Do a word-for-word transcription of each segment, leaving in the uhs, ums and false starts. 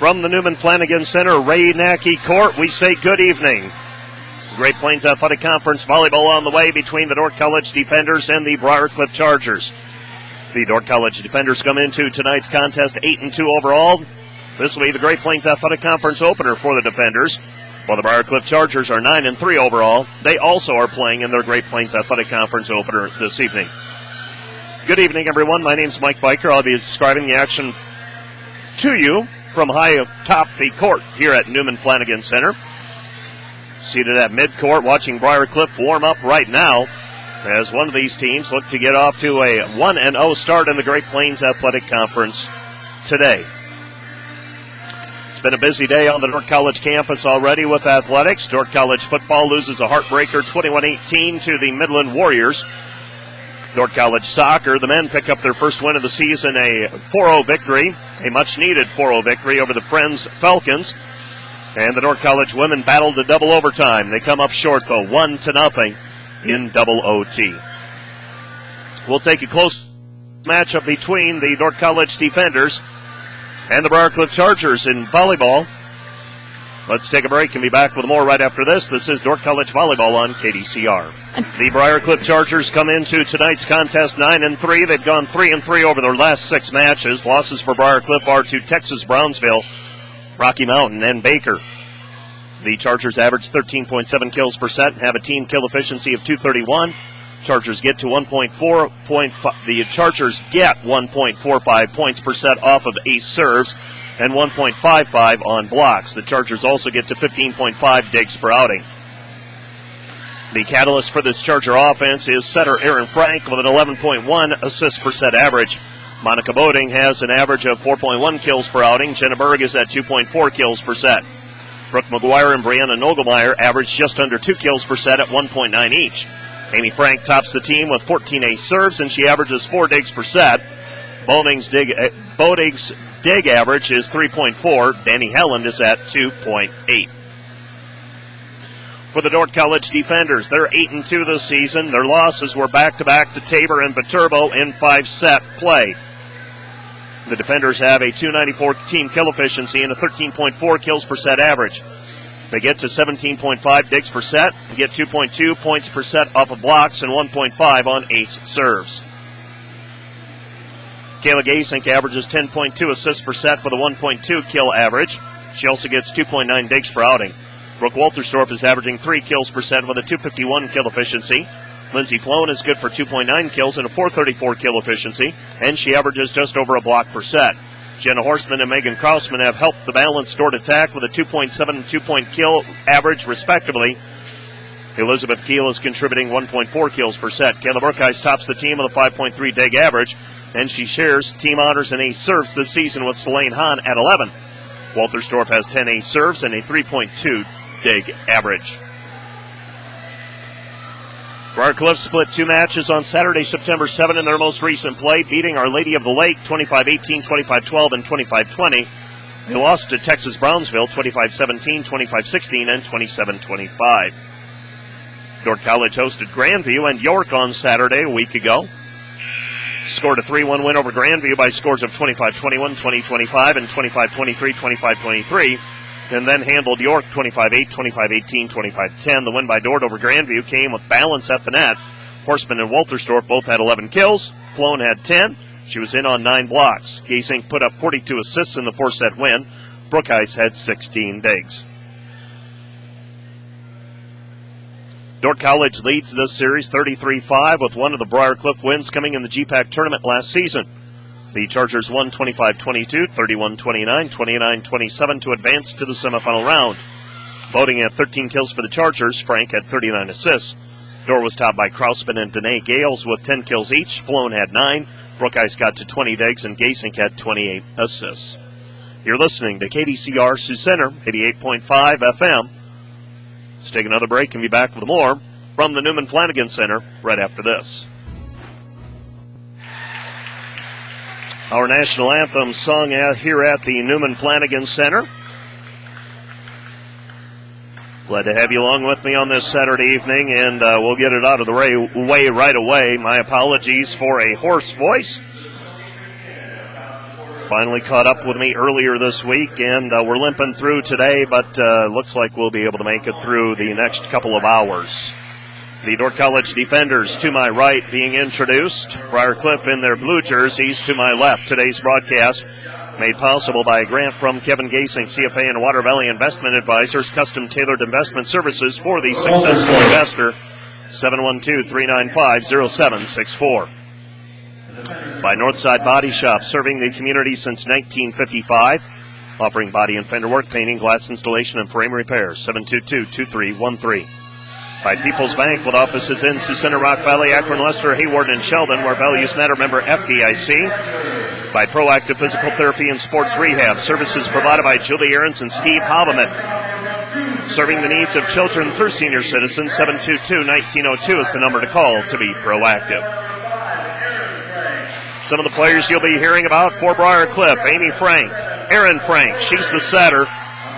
From the Newman Flanagan Center, Ray Nackey Court, we say good evening. Great Plains Athletic Conference volleyball on the way between the Dordt College Defenders and the Briarcliff Chargers. The Dordt College Defenders come into tonight's contest eight and two overall. This will be the Great Plains Athletic Conference opener for the Defenders, while the Briarcliff Chargers are nine and three overall. They also are playing in their Great Plains Athletic Conference opener this evening. Good evening, everyone. My name's Mike Biker. I'll be describing the action to you from high atop the court here at Newman Flanagan Center. Seated at midcourt, watching Briarcliff warm up right now as one of these teams look to get off to a one and oh start in the Great Plains Athletic Conference today. It's been a busy day on the Dordt College campus already with athletics. Dordt College football loses a heartbreaker twenty-one eighteen to the Midland Warriors. Dordt College soccer, the men pick up their first win of the season, a four oh victory, a much-needed four oh victory over the Friends Falcons. And the Dordt College women battled to double overtime. They come up short, though, one to nothing in double O T. We'll take a close matchup between the Dordt College Defenders and the Briarcliff Chargers in volleyball. Let's take a break and be back with more right after this. This is Dordt College Volleyball on K D C R. The Briarcliff Chargers come into tonight's contest nine and three. They've gone three and three over their last six matches. Losses for Briarcliff are to Texas Brownsville, Rocky Mountain, and Baker. The Chargers average thirteen point seven kills per set and have a team kill efficiency of two thirty-one. Chargers get to one point four point five. The Chargers get one point four five points per set off of ace serves and one point five five on blocks. The Chargers also get to fifteen point five digs per outing. The catalyst for this Charger offense is setter Aaron Frank with an eleven point one assists per set average. Monica Boding has an average of four point one kills per outing. Jenna Berg is at two point four kills per set. Brooke McGuire and Brianna Nogelmeyer average just under two kills per set at one point nine each. Amy Frank tops the team with fourteen ace serves, and she averages four digs per set. Boding's dig, uh, Boding's dig average is three point four. Danny Helland is at two point eight. For the Dordt College Defenders, they're eight and two this season. Their losses were back-to-back to Tabor and Viterbo in five-set play. The Defenders have a two ninety-four team kill efficiency and a thirteen point four kills per set average. They get to seventeen point five digs per set, they get two point two points per set off of blocks, and one point five on ace serves. Kayla Gasink averages ten point two assists per set with a one point two kill average. She also gets two point nine digs per outing. Brooke Waltersdorf is averaging three kills per set with a two fifty-one kill efficiency. Lindsey Floan is good for two point nine kills and a four thirty-four kill efficiency, and she averages just over a block per set. Jenna Horstman and Megan Krausman have helped the balanced Dordt attack with a two point seven and two point kill average, respectively. Elizabeth Keel is contributing one point four kills per set. Kayla Burkheis tops the team with a five point three dig average, and she shares team honors and ace serves this season with Selene Hahn at eleven. Waltersdorf has ten ace serves and a three point two dig average. Briarcliff split two matches on Saturday, September seventh in their most recent play, beating Our Lady of the Lake twenty-five eighteen, twenty-five twelve, and twenty-five twenty. They lost to Texas Brownsville twenty-five seventeen, twenty-five sixteen, and twenty-seven twenty-five. Dordt College hosted Grandview and York on Saturday a week ago. Scored a three one win over Grandview by scores of twenty-five twenty-one, twenty twenty-five, and twenty-five twenty-three, twenty-five twenty-three. And then handled York twenty-five eight, twenty-five eighteen, twenty-five ten. The win by Dordt over Grandview came with balance at the net. Horstman and Waltersdorf both had eleven kills. Floan had ten. She was in on nine blocks. Gasink put up forty-two assists in the four-set win. Brookheis had sixteen digs. Dordt College leads this series thirty-three five with one of the Briarcliff wins coming in the G PAC tournament last season. The Chargers won twenty-five twenty-two, thirty-one twenty-nine, twenty-nine twenty-seven to advance to the semifinal round. Boding had thirteen kills for the Chargers. Frank had thirty-nine assists. Dordt was topped by Krausman and Danae Gales with ten kills each. Floan had nine. Brookheis got to twenty digs, and Gasink had twenty-eight assists. You're listening to K D C R Sioux Center, eighty-eight point five F M. Let's take another break and be back with more from the Newman Flanagan Center right after this. Our national anthem sung out here at the Newman Flanagan Center. Glad to have you along with me on this Saturday evening, and uh, we'll get it out of the way, way right away. My apologies for a hoarse voice. finally caught up with me earlier this week, and uh, we're limping through today, but uh, looks like we'll be able to make it through the next couple of hours. The Dordt College defenders to my right being introduced. Briar Cliff in their blue jerseys to my left. Today's broadcast made possible by a grant from Kevin Gasing, C F A and Water Valley Investment Advisors, custom tailored investment services for the successful investor. seven one two, three nine five, zero seven six four. By Northside Body Shop, serving the community since nineteen fifty-five, offering body and fender work, painting, glass installation, and frame repairs. seven two two, two three one three. By People's Bank, with offices in Sioux Center, Rock Valley, Akron, Lester, Hayward, and Sheldon, where values matter, member F D I C. By Proactive Physical Therapy and Sports Rehab, services provided by Julie Ahrens and Steve Haveman. Serving the needs of children through senior citizens. Seven two two, one nine zero two is the number to call to be proactive. Some of the players you'll be hearing about for Briar Cliff: Amy Frank, Erin Frank, she's the setter.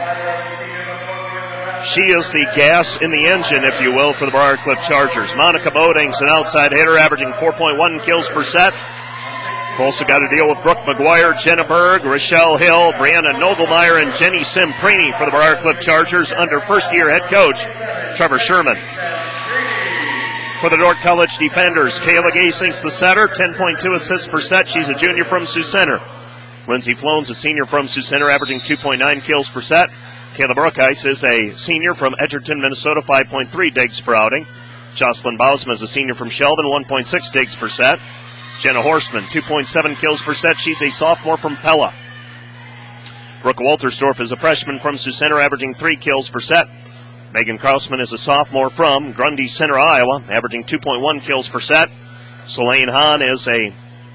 She is the gas in the engine, if you will, for the Briar Cliff Chargers. Monica Boding's an outside hitter, averaging four point one kills per set. Also got to deal with Brooke McGuire, Jenna Berg, Rochelle Hill, Brianna Nogelmeyer, and Jenny Simprini for the Briar Cliff Chargers under first-year head coach Trevor Sherman. For the Dordt College defenders, Kayla Gasing's the setter, ten point two assists per set. She's a junior from Sioux Center. Lindsay Flone's a senior from Sioux Center, averaging two point nine kills per set. Kayla Brookheis is a senior from Edgerton, Minnesota, five point three digs per outing. Jocelyn Bausma is a senior from Sheldon, one point six digs per set. Jenna Horstman, two point seven kills per set. She's a sophomore from Pella. Brooke Waltersdorf is a freshman from Sioux Center, averaging three kills per set. Megan Krausman is a sophomore from Grundy Center, Iowa, averaging two point one kills per set. Selene Hahn is a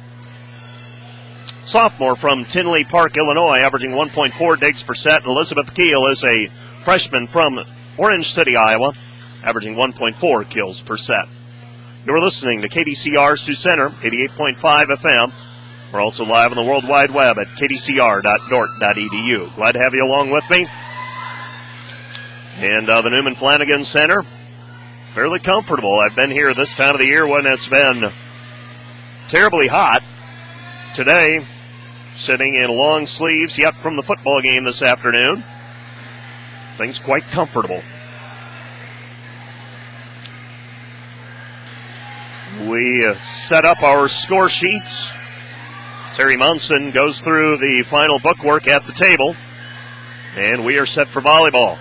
sophomore from Tinley Park, Illinois, averaging one point four digs per set. Elizabeth Keel is a freshman from Orange City, Iowa, averaging one point four kills per set. You're listening to K D C R Sioux Center, eighty-eight point five F M. We're also live on the World Wide Web at k d c r dot dort dot e d u. Glad to have you along with me. And uh, the Newman Flanagan Center, fairly comfortable. I've been here this time of the year when it's been terribly hot. Today, sitting in long sleeves, yet from the football game this afternoon. Things quite comfortable. We uh, set up our score sheets. Terry Munson goes through the final bookwork at the table, and we are set for volleyball.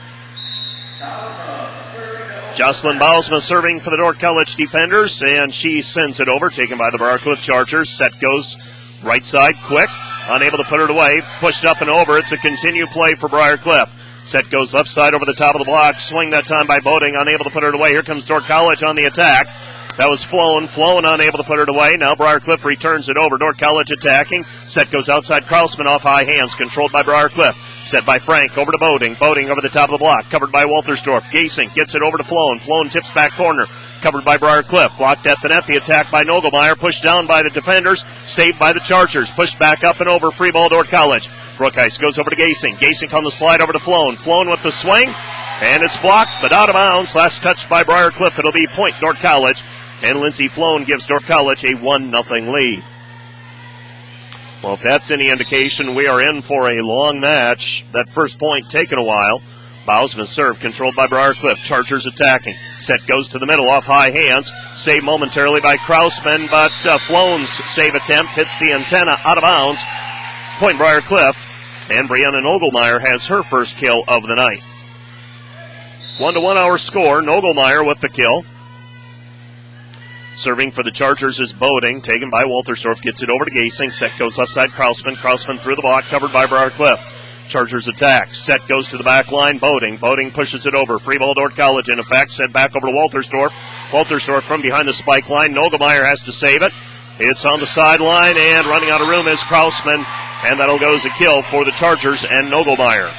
Jocelyn Bausma serving for the Dordt College defenders, and she sends it over, taken by the Briar Cliff Chargers. Set goes right side, quick, unable to put it away, pushed up and over. It's a continued play for Briar Cliff. Set goes left side over the top of the block, swing that time by Boding, unable to put it away. Here comes Dordt College on the attack. That was Flown. Flown unable to put it away. Now Briar Cliff returns it over. Dordt College attacking. Set goes outside. Krausman off high hands. Controlled by Briar Cliff. Set by Frank. Over to Boding. Boding over the top of the block. Covered by Waltersdorf. Gasing gets it over to Flown. Flown tips back corner. Covered by Briar Cliff. Blocked at the net. The attack by Nogelmeyer. Pushed down by the defenders. Saved by the Chargers. Pushed back up and over. Free ball Dordt College. Brookheis goes over to Gasing. Gasing on the slide over to Flown. Flown with the swing. And it's blocked, but out of bounds. Last touch by Briar Cliff. It'll be point Dordt College. And Lindsey Flown gives Dordt College a one nothing lead. Well, if that's any indication, we are in for a long match. That first point taken a while. Bausman serve controlled by Briar Cliff. Chargers attacking. Set goes to the middle off high hands. Saved momentarily by Krausman, but uh, Flown's save attempt hits the antenna out of bounds. Point Briar Cliff. And Brianna Nogelmeyer has her first kill of the night. One to one our score. Nogelmeyer with the kill. Serving for the Chargers is Boding, taken by Waltersdorf, gets it over to Gasing. Set goes left side, Krausman. Krausman through the block, covered by Briar Cliff. Chargers attack. Set goes to the back line, Boding. Boding pushes it over. Free ball Dordt College, in effect. Set back over to Waltersdorf. Waltersdorf from behind the spike line. Nogelmeyer has to save it. It's on the sideline, and running out of room is Krausman, and that'll go as a kill for the Chargers and Nogelmeyer.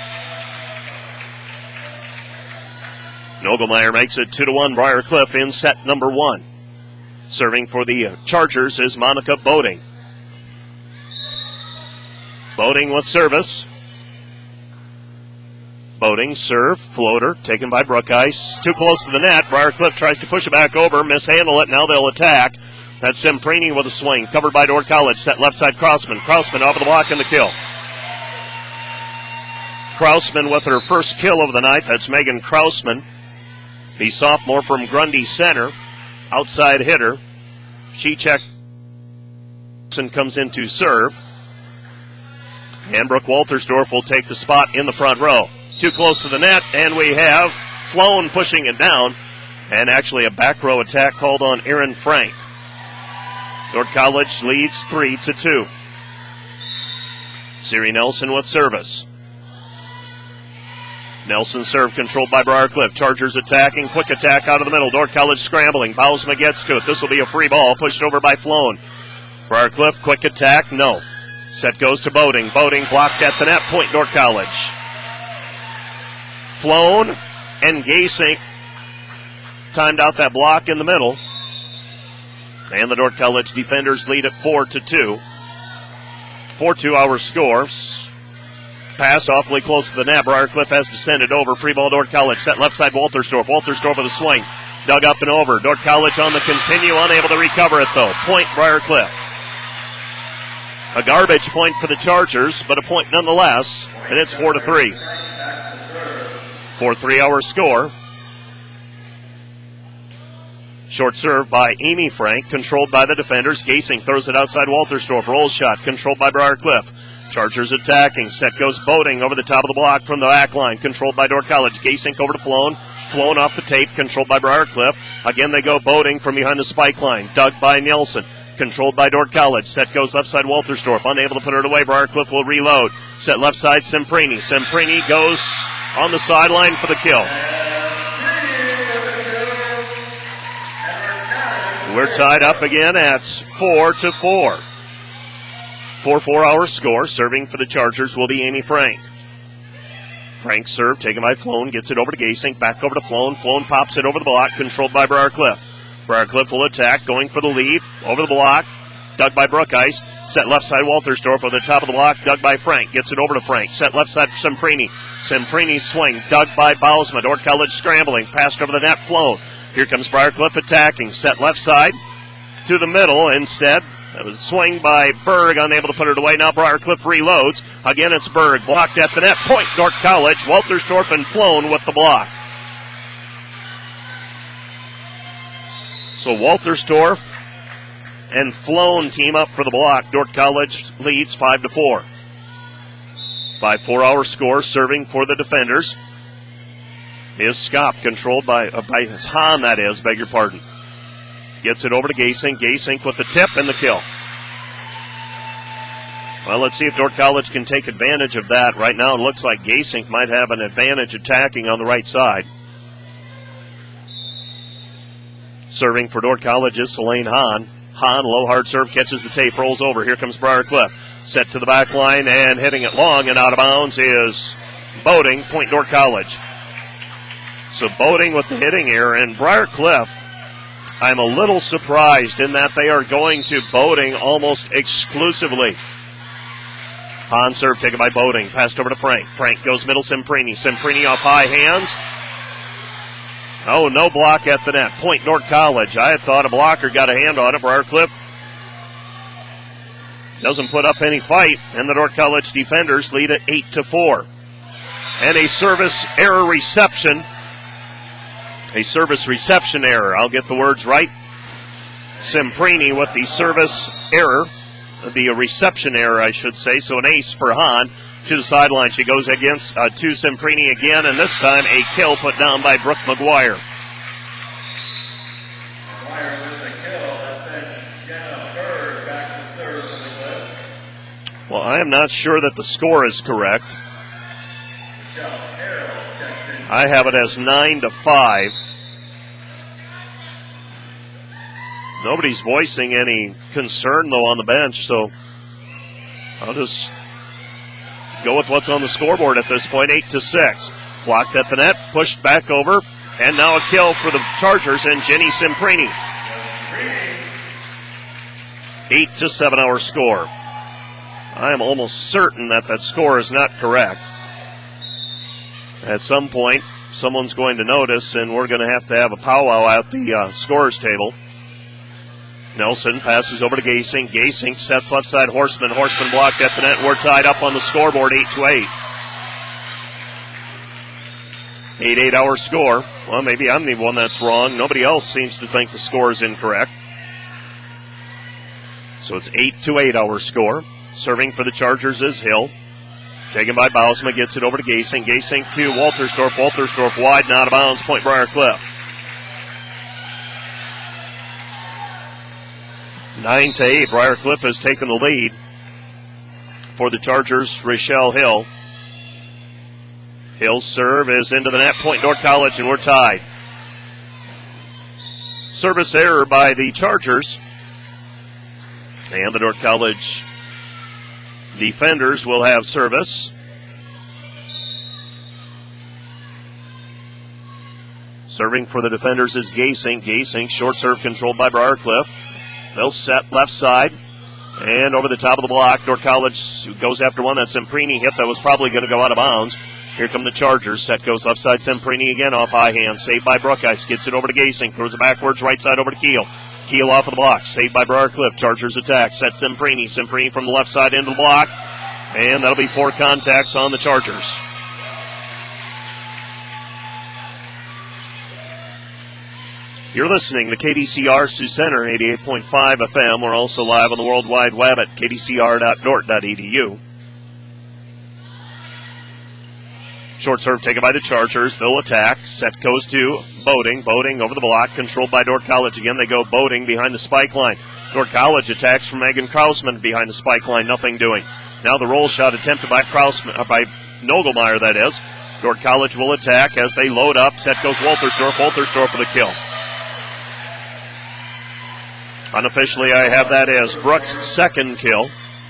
Nogelmeyer makes it two to one Briar Cliff in set number one. Serving for the Chargers is Monica Boding. Boding with service. Boding serve, floater, taken by Brookheis. Too close to the net. Briar Cliff tries to push it back over, mishandle it. Now they'll attack. That's Semprini with a swing. Covered by Dordt College. Set left side Krausman. Krausman off of the block and the kill. Krausman with her first kill of the night. That's Megan Krausman, the sophomore from Grundy Center. Outside hitter. She checked and comes in to serve. And Brooke Waltersdorf will take the spot in the front row. Too close to the net, and we have Flown pushing it down. And actually a back row attack called on Erin Frank. Dordt College leads three to two. Siri Nelson with service. Nelson serve controlled by Briarcliff. Chargers attacking. Quick attack out of the middle. Dordt College scrambling. Bausma gets to it. This will be a free ball. Pushed over by Flown. Briarcliff, quick attack. No. Set goes to Boating. Boating blocked at the net. Point Dordt College. Flown and Gasink timed out that block in the middle. And the Dordt College defenders lead at four to two. four two our score. Pass awfully close to the net. Briarcliff has to send it over. Free ball Dordt College. Set left side Waltersdorf. Waltersdorf with a swing. Dug up and over. Dordt College on the continue. Unable to recover it though. Point Briarcliff. A garbage point for the Chargers, but a point nonetheless. And it's four to three. four three our score. Short serve by Amy Frank, controlled by the defenders. Gasink throws it outside Waltersdorf. Roll shot, controlled by Briarcliff. Chargers attacking. Set goes Boating over the top of the block from the back line, controlled by Dordt College. Gasink over to Flown. Flown off the tape, controlled by Briarcliff. Again, they go Boating from behind the spike line. Dug by Nielsen, controlled by Dordt College. Set goes left side Waltersdorf. Unable to put it away. Briarcliff will reload. Set left side Semprini. Semprini goes on the sideline for the kill. We're tied up again at four to four. four four our score. Serving for the Chargers will be Amy Frank. Frank serve taken by Flown. Gets it over to Gasink. Back over to Flown. Flown pops it over the block. Controlled by Briarcliff. Briarcliff will attack. Going for the lead. Over the block. Dug by Brookheist. Set left side Waltersdorf over the top of the block. Dug by Frank. Gets it over to Frank. Set left side Semprini. Semprini swing. Dug by Bausma. Dordt College scrambling. Passed over the net. Flown. Here comes Briarcliff attacking. Set left side to the middle instead. That was a swing by Berg, unable to put it away. Now Briarcliff reloads. Again, it's Berg. Blocked at the net. Point Dordt College. Waltersdorf and Flown with the block. So Waltersdorf and Flown team up for the block. Dordt College leads five to four. By four our score, serving for the defenders is Scott, controlled by, uh, by Hahn, that is, beg your pardon. Gets it over to Gasink. Gasink with the tip and the kill. Well, let's see if Dordt College can take advantage of that. Right now it looks like Gasink might have an advantage attacking on the right side. Serving for Dordt College is Selene Hahn. Hahn, low hard serve, catches the tape, rolls over. Here comes Briarcliff. Set to the back line and hitting it long and out of bounds is Boating, point Dordt College. So Boating with the hitting here, and Briarcliff, I'm a little surprised in that they are going to Boating almost exclusively. Hahn serve taken by Boating, passed over to Frank. Frank goes middle, Semprini. Semprini off high hands. Oh, no block at the net. Point Dordt College. I had thought a blocker got a hand on it. Briarcliff doesn't put up any fight, and the Dordt College defenders lead at eight to four. And a service error reception. A service reception error. I'll get the words right. Semprini with the service error. The reception error, I should say. So an ace for Hahn to the sideline. She goes against uh, to Semprini again, and this time a kill put down by Brooke McGuire. McGuire with a kill. That sends Jenna Berg back to serve for the clip. Well, I am not sure that the score is correct. I have it as nine to five. Nobody's voicing any concern, though, on the bench, so I'll just go with what's on the scoreboard at this point, eight to six. Blocked at the net, pushed back over, and now a kill for the Chargers and Jenny Semprini. eight to seven our score. I am almost certain that that score is not correct. At some point, someone's going to notice, and we're going to have to have a powwow at the uh, scorers table. Nelson passes over to Gasing. Gasing sets left side Horseman. Horseman blocked at the net. We're tied up on the scoreboard, eight to eight. eight eight our score. Well, maybe I'm the one that's wrong. Nobody else seems to think the score is incorrect. So it's eight to eight our score. Serving for the Chargers is Hill. Taken by Bausma, gets it over to Gasing. Gasing to Waltersdorf. Waltersdorf wide and out of bounds. Point Briar Cliff. Nine to eight. Briar Cliff has taken the lead for the Chargers. Rochelle Hill. Hill's serve is into the net. Point North College, and we're tied. Service error by the Chargers. And the North College defenders will have service. Serving for the defenders is Gasing. Gasing, short serve controlled by Briar Cliff. They'll set left side. And over the top of the block, North College goes after one. That Semprini hit that was probably going to go out of bounds. Here come the Chargers. Set goes left side. Semprini again off high hand. Saved by Brookheist. Gets it over to Gasing. Throws it backwards. Right side over to Keel. Keel off of the block. Saved by Briar Cliff. Chargers attack. Set Semprini. Semprini from the left side into the block. And that'll be four contacts on the Chargers. You're listening to K D C R Sioux Center, eighty-eight point five F M. We're also live on the World Wide Web at k d c r dot dort dot e d u. Short serve taken by the Chargers. They'll attack. Set goes to Boating. Boating over the block. Controlled by Dordt College again. They go Boating behind the spike line. Dordt College attacks from Megan Krausman behind the spike line. Nothing doing. Now the roll shot attempted by Krausman, uh, by Nogelmeyer, that is. Dordt College will attack as they load up. Set goes Waltersdorf. Waltersdorf for the kill. Unofficially, I have that as Brooks' second kill.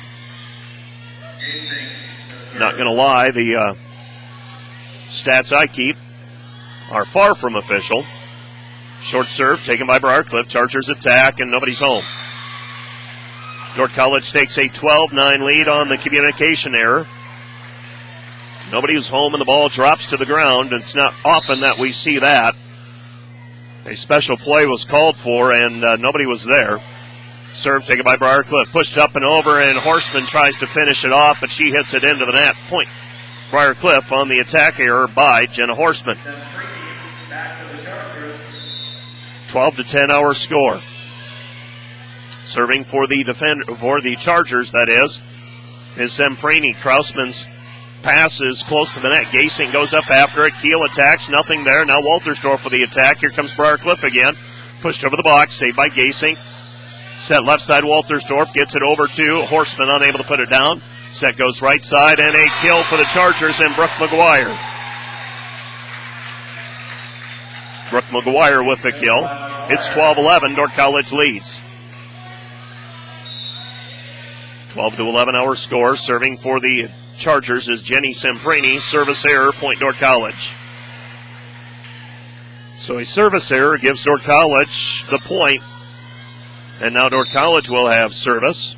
Not going to lie, the uh, stats I keep are far from official. Short serve taken by Briar Cliff. Chargers attack, and nobody's home. Dordt College takes a twelve nine lead on the communication error. Nobody is home, and the ball drops to the ground. It's not often that we see that. A special play was called for, and uh, nobody was there. Serve taken by Briar Cliff. Pushed up and over, and Horseman tries to finish it off, but she hits it into the net. Point Briar Cliff on the attack error by Jenna Horseman. twelve to ten our score. Serving for the defend for the Chargers, that is, is Semprini. Krausman's pass is close to the net. Gasing goes up after it. Keel attacks. Nothing there. Now Waltersdorf for the attack. Here comes Briar Cliff again. Pushed over the box. Saved by Gasing. Set left side. Waltersdorf gets it over to Horseman. Unable to put it down. Set goes right side. And a kill for the Chargers and Brooke McGuire. Brooke McGuire with the kill. It's twelve eleven. Dordt College leads. twelve to eleven our score. Serving for the Chargers is Jenny Semprini. Service error, point Dordt College. So a service error gives Dordt College the point. And now Dordt College will have service.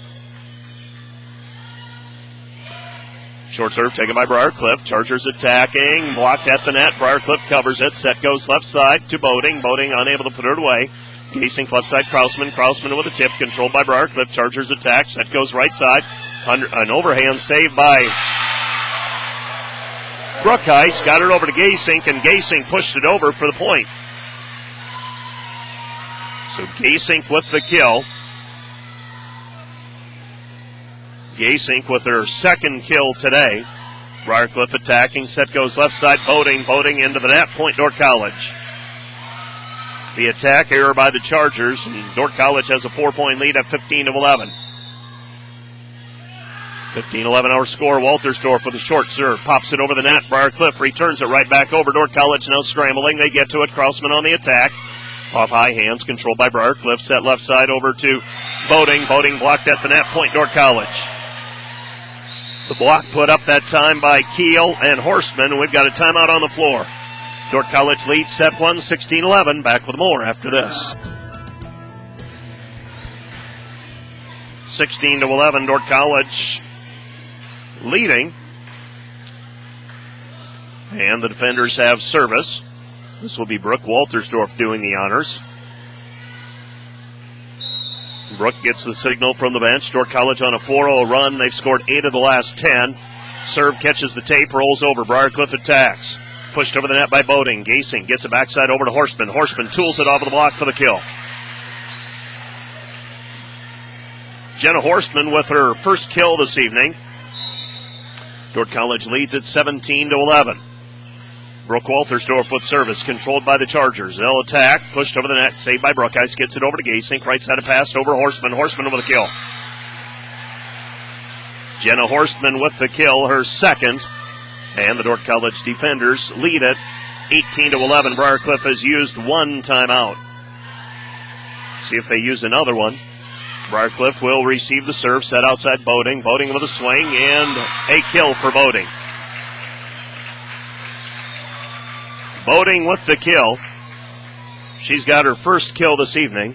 Short serve taken by Briar Cliff. Chargers attacking. Blocked at the net. Briar Cliff covers it. Set goes left side to Boating. Boating unable to put it away. Gasing left side. Krausman. Krausman with a tip. Controlled by Briar Cliff. Chargers attack. Set goes right side. Under, an overhand save by Brookheist. Got it over to Gasing, and Gasing pushed it over for the point. So Gasing with the kill. Gasing with her second kill today. Briar Cliff attacking. Set goes left side. Boating. Boating into the net. Point Dordt College. The attack error by the Chargers. And Dordt College has a four-point lead at fifteen to eleven. fifteen eleven our score. Waltersdorf with a short serve. Pops it over the net. Briar Cliff returns it right back over. Dordt College now scrambling. They get to it. Krausman on the attack. Off high hands. Controlled by Briar Cliff. Set left side over to Boating. Boating blocked at the net. Point Dordt College. The block put up that time by Keel and Horseman. We've got a timeout on the floor. Dordt College leads set one, sixteen eleven. Back with more after this. sixteen to eleven, Dordt College leading. And the defenders have service. This will be Brooke Waltersdorf doing the honors. Brooke gets the signal from the bench. Dordt College on a four oh run. They've scored eight of the last ten. Serve catches the tape, rolls over. Briarcliff attacks. Pushed over the net by Boating. Gasing gets it backside over to Horseman. Horseman tools it off of the block for the kill. Jenna Horseman with her first kill this evening. Dordt College leads at seventeen to eleven. Brooke Waltersdorf with service, controlled by the Chargers. They'll attack, pushed over the net, saved by Brookheist, gets it over to Gasink, right side of pass over Horseman. Horseman with a kill. Jenna Horseman with the kill, her second. And the Dordt College defenders lead it eighteen to eleven. Briarcliff has used one timeout. See if they use another one. Briarcliff will receive the serve, set outside Boating. Boating with a swing and a kill for Boating. Boating with the kill. She's got her first kill this evening.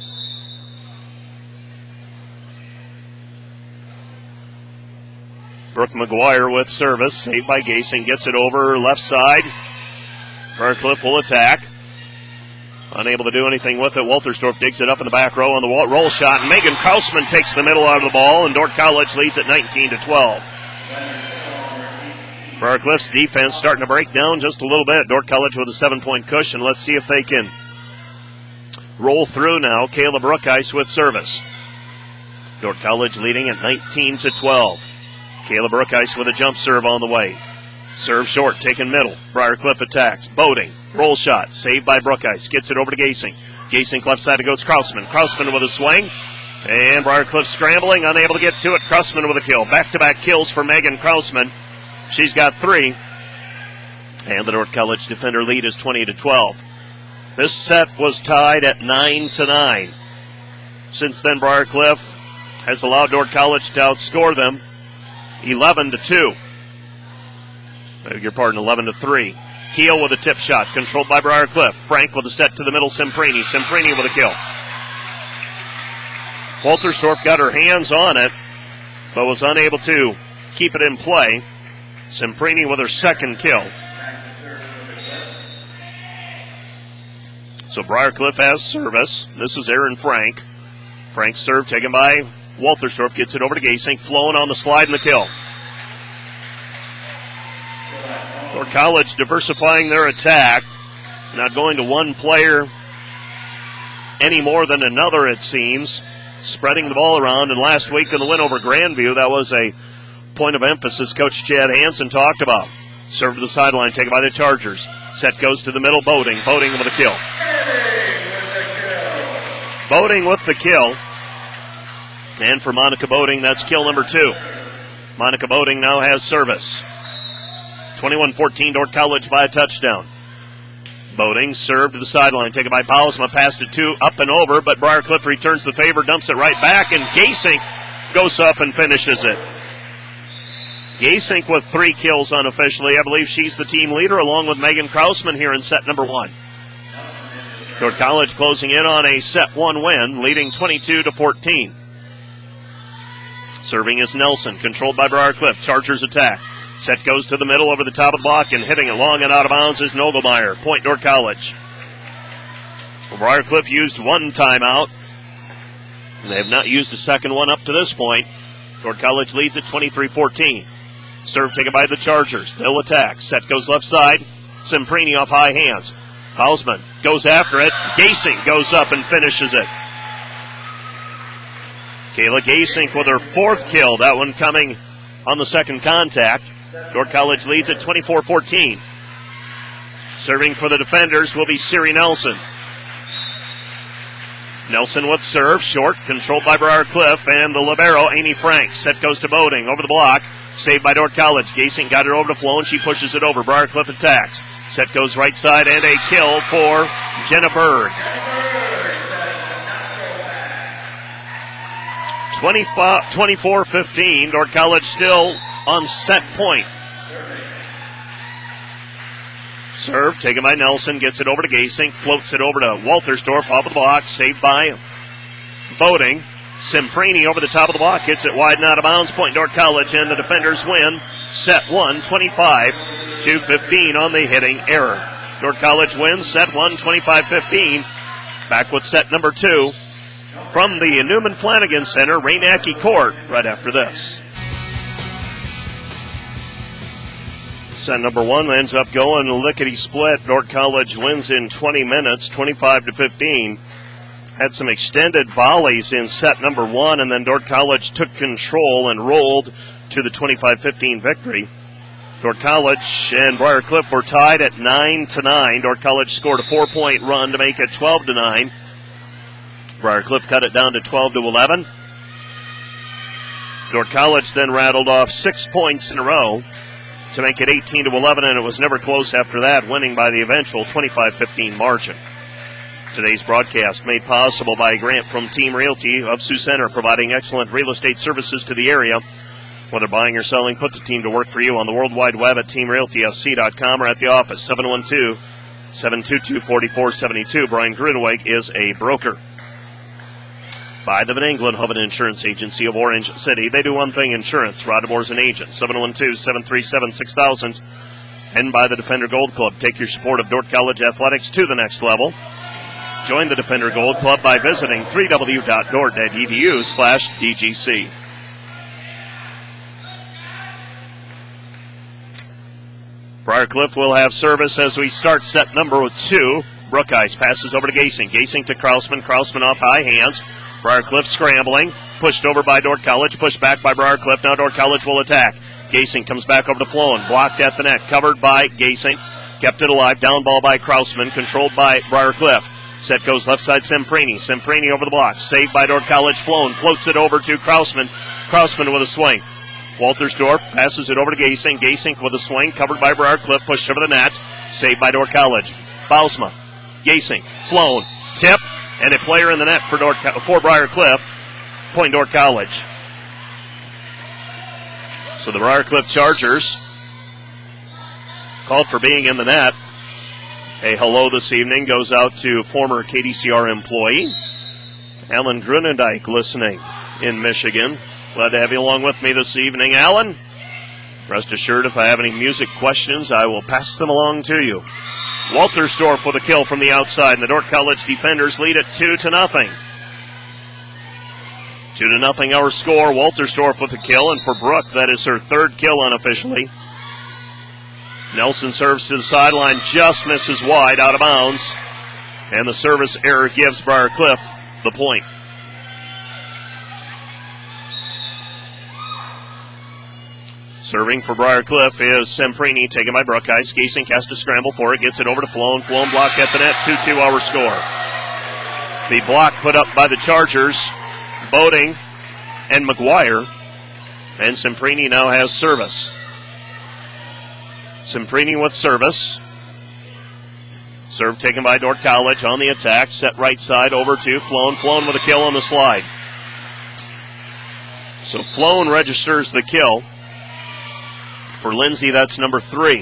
Brooke McGuire with service, saved by Gasing, gets it over left side. Briarcliff will attack. Unable to do anything with it. Waltersdorf digs it up in the back row on the roll shot. And Megan Krausman takes the middle out of the ball, and Dordt College leads at nineteen to twelve. Briarcliff's defense starting to break down just a little bit. Dordt College with a seven-point cushion. Let's see if they can roll through now. Kayla Brookheist with service. Dordt College leading at nineteen to twelve. Kayla Brookheist with a jump serve on the way. Serve short, taken middle. Briarcliff attacks. Boating. Roll shot. Saved by Brookheist. Gets it over to Gasing. Gasing left side, it goes Krausman. Krausman with a swing. And Briarcliff scrambling, unable to get to it. Krausman with a kill. Back-to-back kills for Megan Krausman. She's got three. And the Dordt College defender lead is twenty to twelve. This set was tied at nine to nine. Since then, Briarcliff has allowed Dordt College to outscore them eleven to two. Beg your pardon, eleven to three. Keel with a tip shot, controlled by Briarcliff. Frank with a set to the middle, Semprini. Semprini with a kill. Waltersdorf got her hands on it, but was unable to keep it in play. Semprini with her second kill. So Briarcliff has service. This is Aaron Frank. Frank's serve taken by Waltersdorf. Gets it over to Gasink. Flowing on the slide and the kill. Dordt College diversifying their attack. Not going to one player any more than another, it seems. Spreading the ball around. And last week in the win over Grandview, that was a point of emphasis Coach Chad Hansen talked about. Serve to the sideline, taken by the Chargers. Set goes to the middle, Boating. Boating with a kill. Boating with the kill. And for Monica Boating, that's kill number two. Monica Boating now has service. twenty-one fourteen, Dordt College by a touchdown. Boating served to the sideline, taken by Paulusma, passed it to up and over, but Briarcliff returns the favor, dumps it right back, and Gasink goes up and finishes it. Gasink with three kills unofficially. I believe she's the team leader along with Megan Krausman here in set number one. Dordt College closing in on a set one win, leading twenty-two to fourteen. Serving is Nelson, controlled by Briarcliff. Chargers attack. Set goes to the middle over the top of the block, and hitting it long and out of bounds is Novelmeyer. Point Dordt College. Well, Briarcliff used one timeout. They have not used a second one up to this point. Dordt College leads at twenty-three fourteen. Serve taken by the Chargers. They'll attack. Set goes left side. Semprini off high hands. Hausman goes after it. Gasink goes up and finishes it. Kayla Gasink with her fourth kill. That one coming on the second contact. Dordt College leads at twenty-four fourteen. Serving for the defenders will be Siri Nelson. Nelson with serve. Short. Controlled by Briarcliff. And the libero, Amy Frank. Set goes to Boating. Over the block. Saved by Dordt College. Gasink got it over to Flo, and she pushes it over. Briarcliff attacks. Set goes right side, and a kill for Jenna Berg. twenty-four fifteen. Dordt College still on set point. Serve taken by Nelson. Gets it over to Gasink. Floats it over to Waltersdorf. Off the block. Saved by Boating. Semprini over the top of the block. Hits it wide and out of bounds. Point Dordt College, and the defenders win set one, twenty-five to fifteen on the hitting error. Dordt College wins set one, twenty-five fifteen. Back with set number two from the Newman Flanagan Center, Ray Mackey Court, right after this. Set number one ends up going lickety-split. Dordt College wins in twenty minutes, twenty-five to fifteen. Had some extended volleys in set number one, and then Dordt College took control and rolled to the twenty-five fifteen victory. Dordt College and Briar Cliff were tied at nine to nine. Dordt College scored a four-point run to make it twelve to nine. Briar Cliff cut it down to twelve to eleven. Dordt College then rattled off six points in a row to make it eighteen to eleven, and it was never close after that, winning by the eventual twenty-five fifteen margin. Today's broadcast made possible by a grant from Team Realty of Sioux Center, providing excellent real estate services to the area. Whether buying or selling, put the team to work for you on the World Wide Web at team realty s c dot com or at the office, seven one two, seven two two, four four seven two. Brian Gruneweg is a broker. By the Van Engelen Hoven Insurance Agency of Orange City. They do one thing, insurance. Rod Moore's an agent, seven one two, seven three seven, six thousand. And by the Defender Gold Club. Take your support of Dordt College athletics to the next level. Join the Defender Gold Club by visiting w w w dot dort dot e d u slash d g c. Briar Cliff will have service as we start set number two. Brookeyes passes over to Gasing. Gasing to Krausman. Krausman off high hands. Briar Cliff scrambling. Pushed over by Dordt College. Pushed back by Briar Cliff. Now Dordt College will attack. Gasing comes back over to Flowen. Blocked at the net. Covered by Gasing. Kept it alive. Down ball by Krausman. Controlled by Briar Cliff. Set goes left side Semprini. Semprini over the block. Saved by Dordt College. Flowen floats it over to Krausman. Krausman with a swing. Waltersdorf passes it over to Gasing. Gasing with a swing, covered by Briar Cliff, pushed over the net, saved by Dordt College. Bausma, Gasing, Flowen, tip, and a player in the net for Dordt, for Briar Cliff, point Dordt College. So the Briar Cliff Chargers called for being in the net. A hello this evening goes out to former K D C R employee Alan Grunendijk, listening in Michigan. Glad to have you along with me this evening, Alan. Rest assured, if I have any music questions, I will pass them along to you. Waltersdorf with a kill from the outside, and the Dordt College defenders lead it two to nothing. Two to nothing our score. Waltersdorf with a kill, and for Brooke, that is her third kill unofficially. Nelson serves to the sideline, just misses wide, out of bounds, and the service error gives Briar Cliff the point. Serving for Briar Cliff is Semprini, taken by Brookeyes. Gasing has to scramble for it, gets it over to Flowen. Flowen blocked at the net, two two our score. The block put up by the Chargers, Boating and McGuire, and Semprini now has service. Semprini with service. Serve taken by Dordt College on the attack, set right side over to Flowen. Flowen with a kill on the slide. So Flowen registers the kill. For Lindsay, that's number three.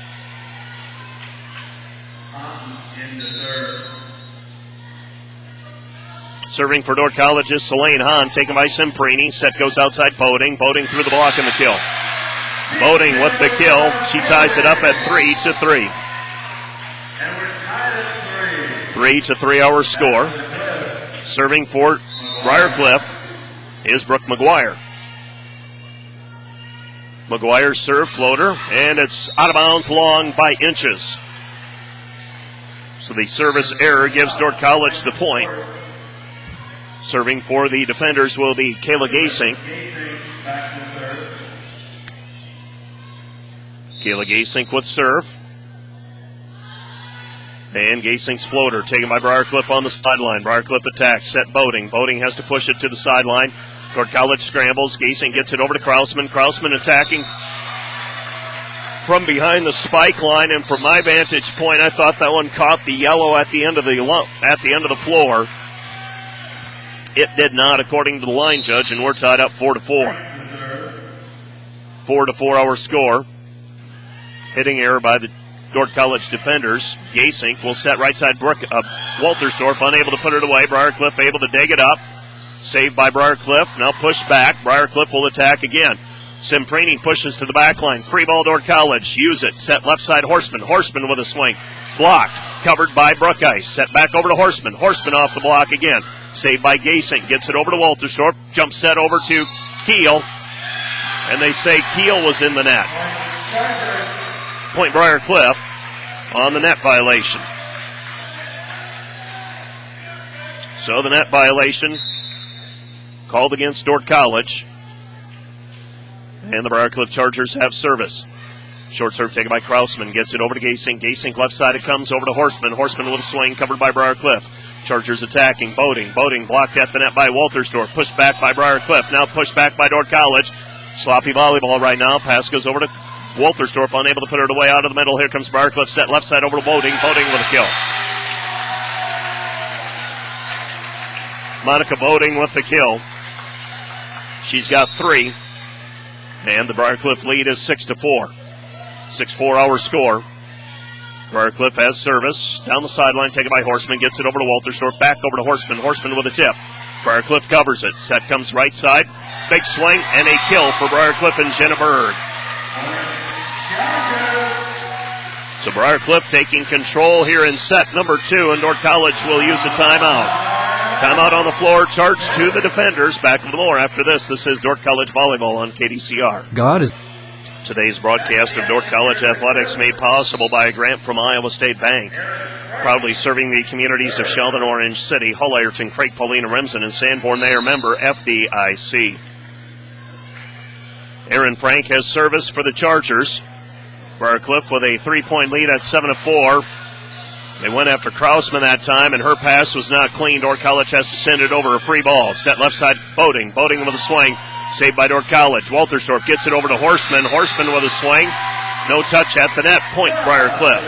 Serving for Dordt College is Selene Hahn, taken by Semprini. Set goes outside Boating. Boating through the block and the kill. Boating with the kill. She ties it up at three to three. Three to three our score. Serving for Briar Cliff is Brooke McGuire. McGuire's serve floater, and it's out of bounds long by inches. So the service error gives Dordt College the point. Serving for the defenders will be Kayla Gasing. Kayla Gasing with serve. And Gasing's floater taken by Briar Cliff on the sideline. Briar Cliff attacks, set Boating. Boating has to push it to the sideline. Dordt College scrambles. Gasing gets it over to Krausman. Krausman attacking from behind the spike line, and from my vantage point, I thought that one caught the yellow at the end of the at the end of the floor. It did not, according to the line judge, and we're tied up four to four. Four to four our score. Hitting error by the Dordt College defenders. Gasing will set right side. Brooke, uh, Waltersdorf unable to put it away. Briar Cliff able to dig it up. Saved by Briar Cliff. Now pushed back. Briar Cliff will attack again. Semprini pushes to the back line. Free ball Dordt College. Use it. Set left side Horseman. Horseman with a swing. Blocked. covered by Brookice. Set back over to Horseman. Horseman off the block again. Saved by Gasink. Gets it over to Walterstorff. Jump set over to Keel. And they say Keel was in the net. Point Briar Cliff on the net violation. So the net violation called against Dordt College. And the Briar Cliff Chargers have service. Short serve taken by Krausman. Gets it over to Gasink. Gasink left side. It comes over to Horseman. Horseman with a swing covered by Briar Cliff. Chargers attacking. Boating. Boating blocked at the net by Walterstorff. Pushed back by Briar Cliff. Now pushed back by Dordt College. Sloppy volleyball right now. Pass goes over to Walterstorff. Unable to put it away out of the middle. Here comes Briar Cliff. Set left side over to Boating. Boating with a kill. Monica Boating with the kill. She's got three. And the Briar Cliff lead is six to four. six four our score. Briar Cliff has service. Down the sideline, taken by Horseman. Gets it over to Walterstorff. Back over to Horseman. Horseman with a tip. Briar Cliff covers it. Set comes right side. Big swing and a kill for Briar Cliff and Jenna Berg. So Briar Cliff taking control here in set number two, and Dordt College will use a timeout. Timeout on the floor. Charge to the defenders. Back with more after this. This is Dordt College Volleyball on K D C R. God is... Today's broadcast of Dordt College Athletics made possible by a grant from Iowa State Bank. Proudly serving the communities of Sheldon, Orange City, Hull, Ayrton, Craig, Paulina, Remsen, and Sanborn. They are member F D I C. Aaron Frank has service for the Chargers. Briar Cliff with a three-point lead at seven to four. They went after Krausman that time, and her pass was not clean. Dordt College has to send it over a free ball. Set left side, Boating. Boating with a swing. Saved by Dordt College. Walterstorff gets it over to Horseman. Horseman with a swing. No touch at the net. Point Briar Cliff.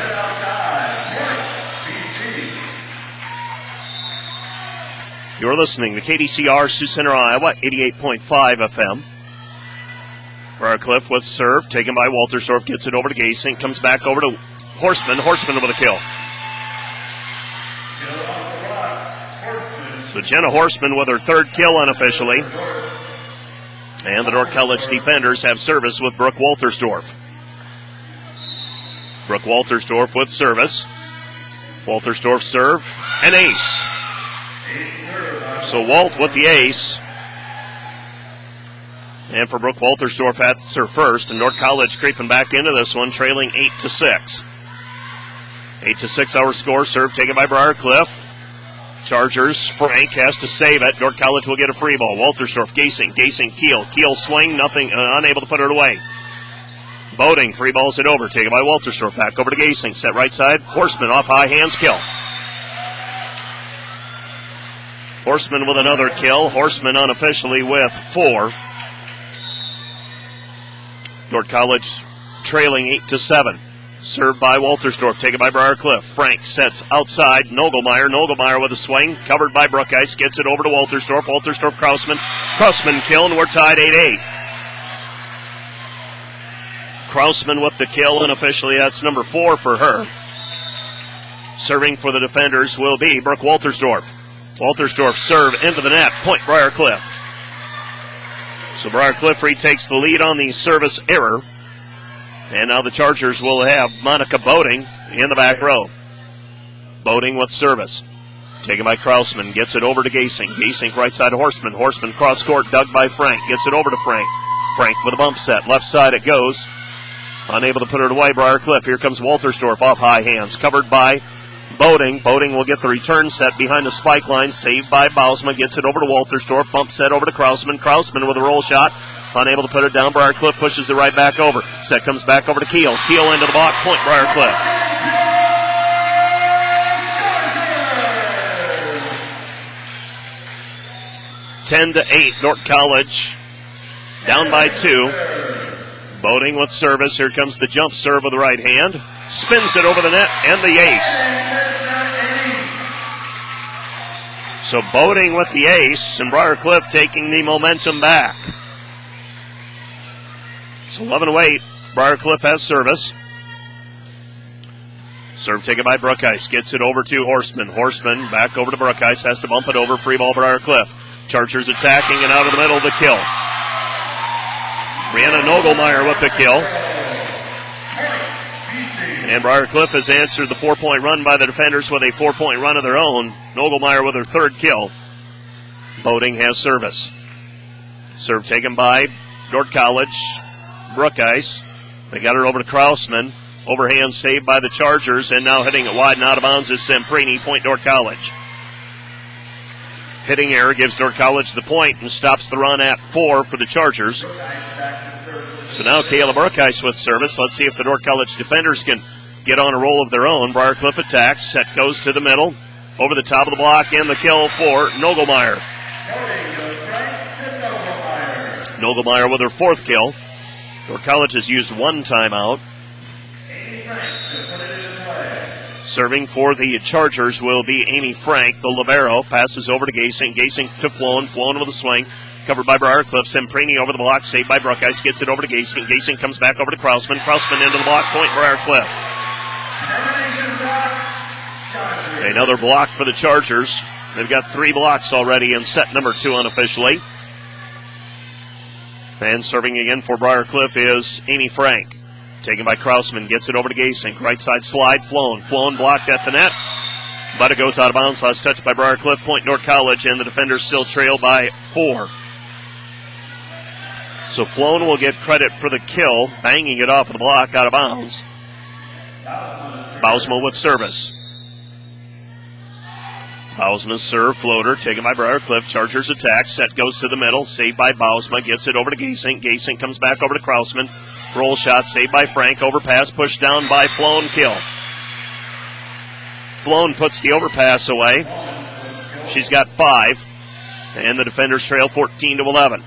You're listening to K D C R, Sioux Center, Iowa, eighty-eight point five F M. Briar Cliff with serve. Taken by Walterstorff. Gets it over to Gasink. Comes back over to Horseman. Horseman with a kill. So Jenna Horseman with her third kill unofficially. And the Dordt College defenders have service with Brooke Walterstorff. Brooke Walterstorff with service. Walterstorff serve. An ace. So Walt with the ace. And for Brooke Walterstorff, that's her first. And Dordt College creeping back into this one, trailing eight to six. eight to six our score. Serve taken by Briar Cliff. Chargers, Frank has to save it. Dordt College will get a free ball. Walterstorff, Gasink, Gasink, Keel. Keel swing, nothing, uh, unable to put it away. Boating, free balls it over. Taken by Walterstorff. Back over to Gasink. Set right side. Horseman off high hands, kill. Horseman with another kill. Horseman unofficially with four. Dordt College trailing eight to seven. Served by Walterstorff, taken by Briar Cliff. Frank sets outside. Nogelmeyer. Nogelmeyer with a swing. Covered by Brookice. Gets it over to Walterstorff. Walterstorff, Krausman. Krausman kill, and we're tied eight eight. Krausman with the kill, and officially that's number four for her. Serving for the defenders will be Brooke Walterstorff. Walterstorff serve into the net. Point Briar Cliff. So Briar Cliff retakes the lead on the service error. And now the Chargers will have Monica Boating in the back row. Boating with service. Taken by Krausman. Gets it over to Gasink. Gasink right side to Horseman. Horseman cross court. Dug by Frank. Gets it over to Frank. Frank with a bump set. Left side it goes. Unable to put it away, Briar Cliff. Here comes Walterstorff off high hands. Covered by Boating. Boating will get the return set behind the spike line. Saved by Bausma. Gets it over to Walterstorff. Bump set over to Krausman. Krausman with a roll shot. Unable to put it down. Briar Cliff pushes it right back over. Set comes back over to Keel. Keel into the block. Point Briar Cliff. ten to eight. Dordt College down by two. Boating with service. Here comes the jump serve with the right hand. Spins it over the net and the ace. So Boating with the ace, and Briar Cliff taking the momentum back. It's eleven to eight. Briar Cliff has service. Serve taken by Brookice. Gets it over to Horseman. Horseman back over to Brookice. Has to bump it over. Free ball Briar Cliff. Chargers attacking and out of the middle the kill. Brianna Nogelmeyer with the kill. And Briarcliff has answered the four-point run by the defenders with a four-point run of their own. Nogelmeyer with her third kill. Boating has service. Serve taken by Dordt College. Brookheist. They got her over to Krausman. Overhand saved by the Chargers, and now hitting it wide and out of bounds is Semprini, point Dordt College. Hitting error gives Dordt College the point and stops the run at four for the Chargers. So now Kayla Brookheist with service. Let's see if the Dordt College defenders can get on a roll of their own. Briarcliff attacks. Set goes to the middle. Over the top of the block, and the kill for Nogelmeyer. Nogelmeyer with her fourth kill. Dordt College has used one timeout. Serving for the Chargers will be Amy Frank, the libero. Passes over to Gasing. Gasing to Floan. Floan with a swing. Covered by Briarcliff. Semprini over the block. Saved by Brookheist. Gets it over to Gasing. Gasing comes back over to Krausman. Krausman into the block. Point Briarcliff. Another block for the Chargers. They've got three blocks already in set number two unofficially. And serving again for Briarcliff is Amy Frank. Taken by Krausman, gets it over to Gasink. Right side slide, Floan. Floan blocked at the net, but it goes out of bounds. Last touch by Briarcliff, point Dordt College, and the defenders still trail by four. So Floan will get credit for the kill, banging it off of the block out of bounds. Bausma with service. Bausma's serve, floater, taken by Briarcliff. Chargers attack, set goes to the middle, saved by Bausma, gets it over to Gasink. Gasink comes back over to Krausman. Roll shot, saved by Frank. Overpass, pushed down by Floan, kill. Floan puts the overpass away. She's got five. And the defenders trail fourteen to eleven.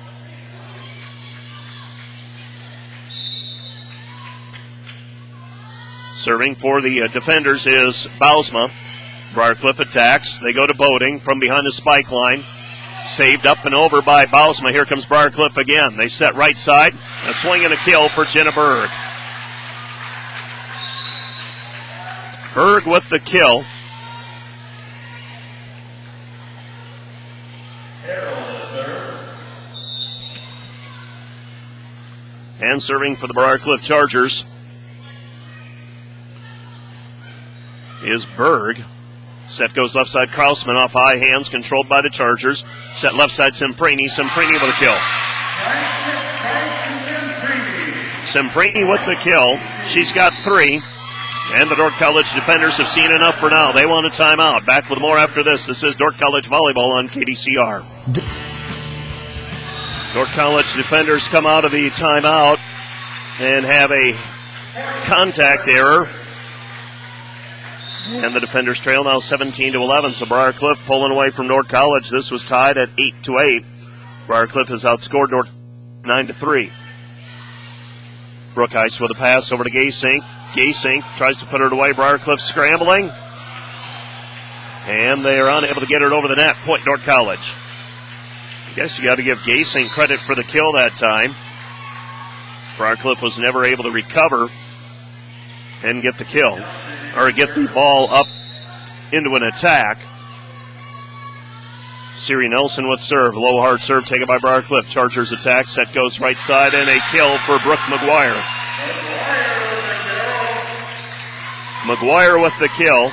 Serving for the uh, defenders is Bausma. Briarcliff attacks. They go to Boating from behind the spike line. Saved up and over by Bausma. Here comes Briarcliff again. They set right side. A swing and a kill for Jenna Berg. Berg with the kill. And serving for the Briarcliff Chargers is Berg. Set goes left side, Krausman off high hands, controlled by the Chargers. Set left side, Semprini. Semprini with a kill. Semprini with the kill. She's got three. And the Dordt College defenders have seen enough for now. They want a timeout. Back with more after this. This is Dordt College Volleyball on K D C R. Dordt College defenders come out of the timeout and have a contact error. And the defenders trail now seventeen to eleven. So Briarcliff pulling away from Dordt College. This was tied at eight to eight. Briarcliff has outscored Dordt nine to three. Brookheist with a pass over to Gasink. Gasink tries to put it away. Briarcliff scrambling. And they are unable to get it over the net. Point Dordt College. I guess you got to give Gasink credit for the kill that time. Briarcliff was never able to recover and get the kill, or get the ball up into an attack. Siri Nelson with serve. Low hard serve taken by Briarcliff. Chargers attack. Set goes right side and a kill for Brooke McGuire. McGuire with the kill.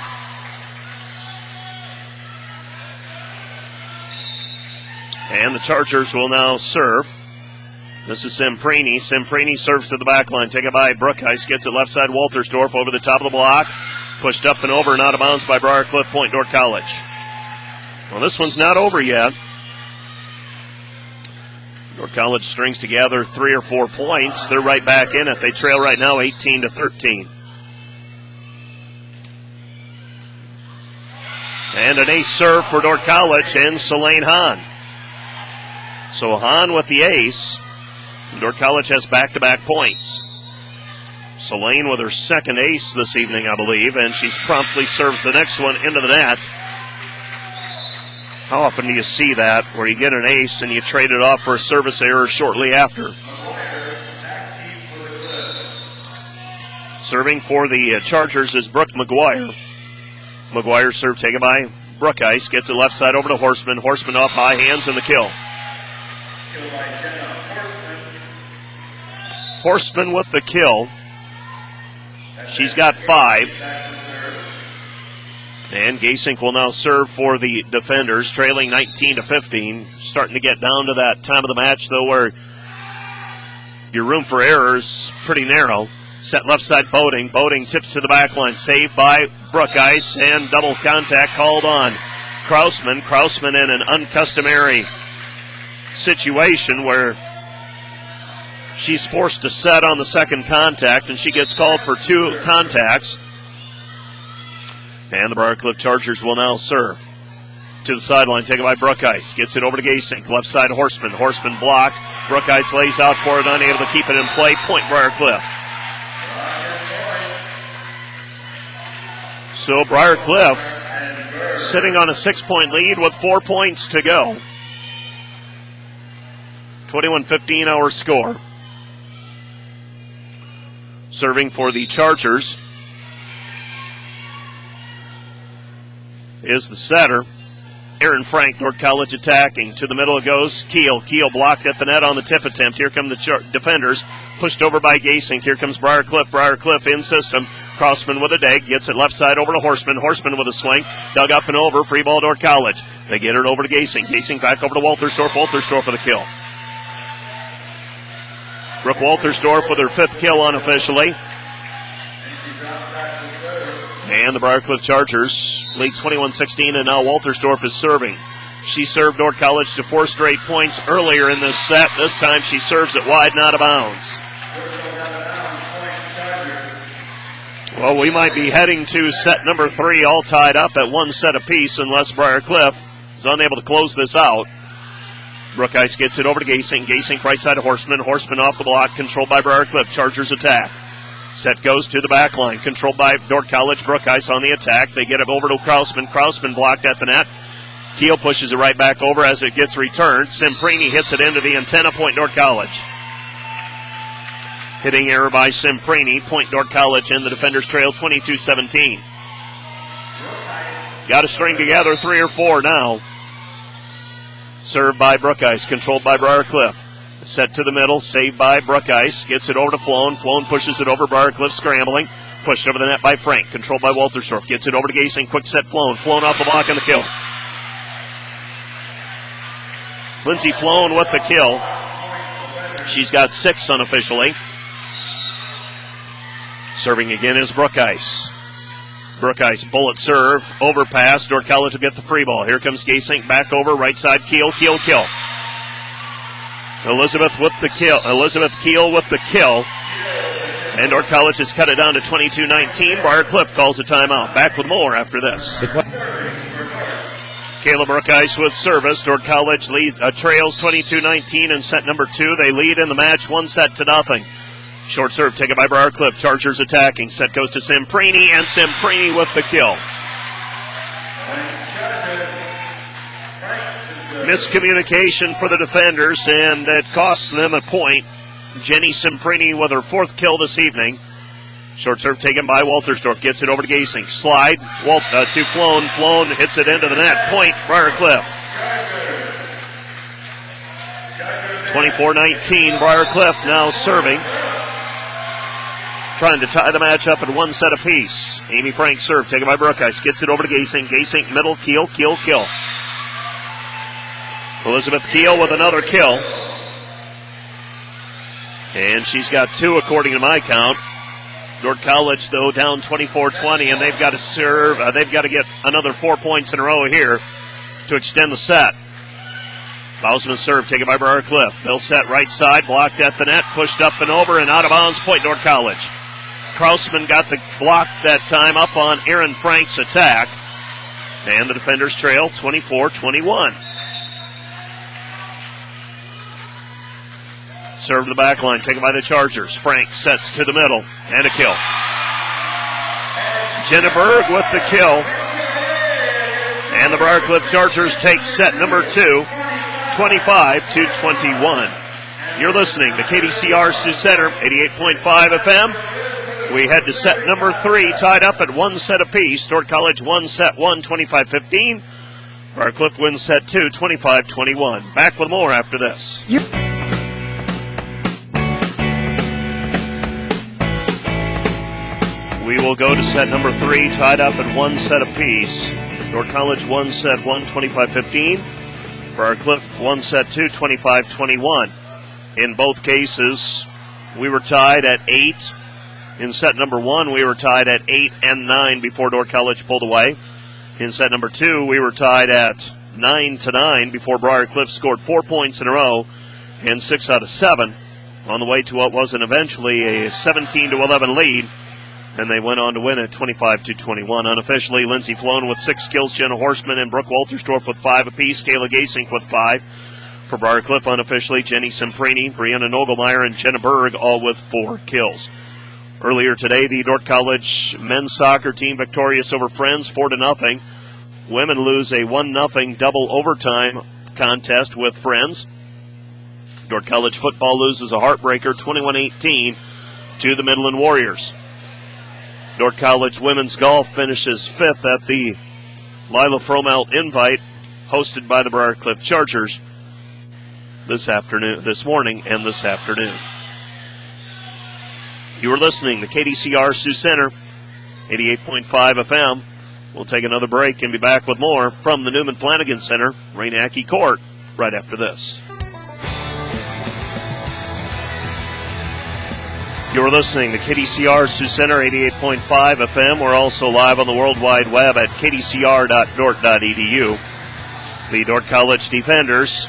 And the Chargers will now serve. This is Semprini. Semprini serves to the back line. Taken by Brookheist. Gets it left side. Waltersdorf over the top of the block. Pushed up and over and out of bounds by Briarcliff. Point Dordt College. Well, this one's not over yet. Dordt College strings together three or four points. They're right back in it. They trail right now eighteen to thirteen. And an ace serve for Dordt College and Selene Hahn. So Hahn with the ace. Dordt College has back-to-back points. Selene with her second ace this evening, I believe, and she promptly serves the next one into the net. How often do you see that, where you get an ace and you trade it off for a service error shortly after? Serving for the Chargers is Brooke McGuire. McGuire serve taken by Brookheist. Gets it left side over to Horseman. Horseman off high hands and the kill. Horseman with the kill. She's got five. And Gasink will now serve for the defenders, trailing nineteen to fifteen. Starting to get down to that time of the match, though, where your room for error is pretty narrow. Set left side Boating. Boating tips to the back line. Saved by Brookice, and double contact called on Krausman. Krausman in an uncustomary situation where she's forced to set on the second contact, and she gets called for two contacts. And the Briarcliff Chargers will now serve. To the sideline, taken by Brookice. Gets it over to Gasink. Left side Horseman. Horseman blocked. Brookice lays out for it, unable to keep it in play. Point Briarcliff. So Briarcliff sitting on a six-point lead with four points to go. twenty-one fifteen our score. Serving for the Chargers is the setter, Aaron Frank. North College attacking. To the middle it goes Keel. Keel blocked at the net on the tip attempt. Here come the char- defenders. Pushed over by Gasink. Here comes Briarcliff. Briarcliff in system. Crossman with a dig. Gets it left side over to Horseman. Horseman with a swing. Dug up and over. Free ball North College. They get it over to Gasink. Gasink back over to Waltersdorf. Waltersdorf for the kill. Brooke Waltersdorf with her fifth kill unofficially. And the Briarcliff Chargers lead twenty-one sixteen, and now Waltersdorf is serving. She served North College to four straight points earlier in this set. This time she serves it wide and out of bounds. Well, we might be heading to set number three, all tied up at one set apiece, unless Briarcliff is unable to close this out. Brookice gets it over to Gasink. Gasink right side of Horseman. Horseman off the block, controlled by Briarcliff. Chargers attack. Set goes to the back line, controlled by North College. Brookice on the attack. They get it over to Krausman. Krausman blocked at the net. Keel pushes it right back over as it gets returned. Semprini hits it into the antenna. Point North College. Hitting error by Semprini. Point North College, and the defenders trail twenty-two seventeen. Got to string together three or four now. Served by Brookice, controlled by Briarcliff. Set to the middle, saved by Brookice. Gets it over to Floan. Floan pushes it over. Briarcliff scrambling. Pushed over the net by Frank. Controlled by Waltersdorf. Gets it over to Gasink. Quick set Floan. Floan off the block on the kill. Lindsey Floan with the kill. She's got six unofficially. Serving again is Brookice. Brookice, bullet serve. Overpass. North College will get the free ball. Here comes Gasink back over. Right side Keel. Keel kill. Elizabeth with the kill. Elizabeth Keel with the kill. And North College has cut it down to twenty-two nineteen. Briarcliff calls a timeout. Back with more after this. Kayla Brookice with service. North College leads, uh, trails twenty-two nineteen in set number two. They lead in the match one set to nothing. Short serve taken by Briarcliff. Chargers attacking. Set goes to Semprini, and Semprini with the kill. Miscommunication for the defenders, and it costs them a point. Jenny Semprini with her fourth kill this evening. Short serve taken by Waltersdorf. Gets it over to Gasink. Slide Walt, uh, to Floan. Floan hits it into the net. Point Briarcliff. twenty-four nineteen. Briarcliff now serving. Trying to tie the match up in one set apiece. Amy Frank serve taken by Brookice. Gets it over to Gasink. Gasink middle. Keel. Keel. Kill. Elizabeth Keel with another kill. And she's got two according to my count. North College, though, down twenty-four twenty, and they've got to serve. Uh, they've got to get another four points in a row here to extend the set. Bausman serve taken by Briarcliff. They'll set right side, blocked at the net, pushed up and over, and out of bounds. Point North College. Krausman got the block that time up on Aaron Frank's attack. And the defenders trail twenty-four twenty-one. Serve to the back line, taken by the Chargers. Frank sets to the middle, and a kill. Jenna Berg with the kill. And the Briarcliff Chargers take set number two, twenty-five to twenty-one. You're listening to K D C R Sioux Center, eighty-eight point five F M. We head to set number three, tied up at one set apiece. North College one set one, twenty-five fifteen. Briarcliff wins set two, twenty-five twenty-one. Back with more after this. You're- We will go to set number three, tied up at one set apiece. Dordt College one set one, twenty-five fifteen. Briarcliff one set two, twenty-five twenty-one. In both cases, we were tied at eight. In set number one, we were tied at eight and nine before Dordt College pulled away. In set number two, we were tied at nine to nine before Briarcliff scored four points in a row and six out of seven on the way to what was an eventually a seventeen to eleven lead. And they went on to win it twenty-five to twenty-one. Unofficially, Lindsay Floan with six kills, Jenna Horstman and Brooke Waltersdorf with five apiece, Kayla Gasink with five. For Briarcliff, unofficially, Jenny Semprini, Brianna Nogelmeyer, and Jenna Berg all with four kills. Earlier today, the Dordt College men's soccer team victorious over Friends four to nothing. Women lose a one nothing double overtime contest with Friends. Dordt College football loses a heartbreaker twenty-one eighteen to the Midland Warriors. Dordt College women's golf finishes fifth at the Lila Fromelt Invite, hosted by the Briarcliff Chargers this afternoon, this morning, and this afternoon. You are listening to K D C R Sioux Center, eighty-eight point five F M. We'll take another break and be back with more from the Newman Flanagan Center, Ray Nacky Court, right after this. You're listening to K D C R Sioux Center, eighty-eight point five F M. We're also live on the World Wide Web at k d c r dot dort dot e d u. The Dordt College defenders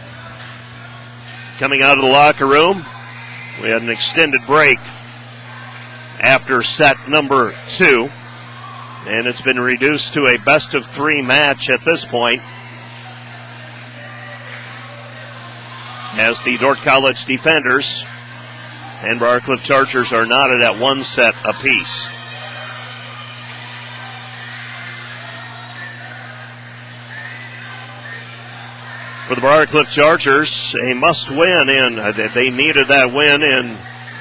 coming out of the locker room. We had an extended break after set number two, and it's been reduced to a best of three match at this point, as the Dordt College defenders and Briarcliff Chargers are knotted at one set apiece. For the Briarcliff Chargers, a must win, and they needed that win in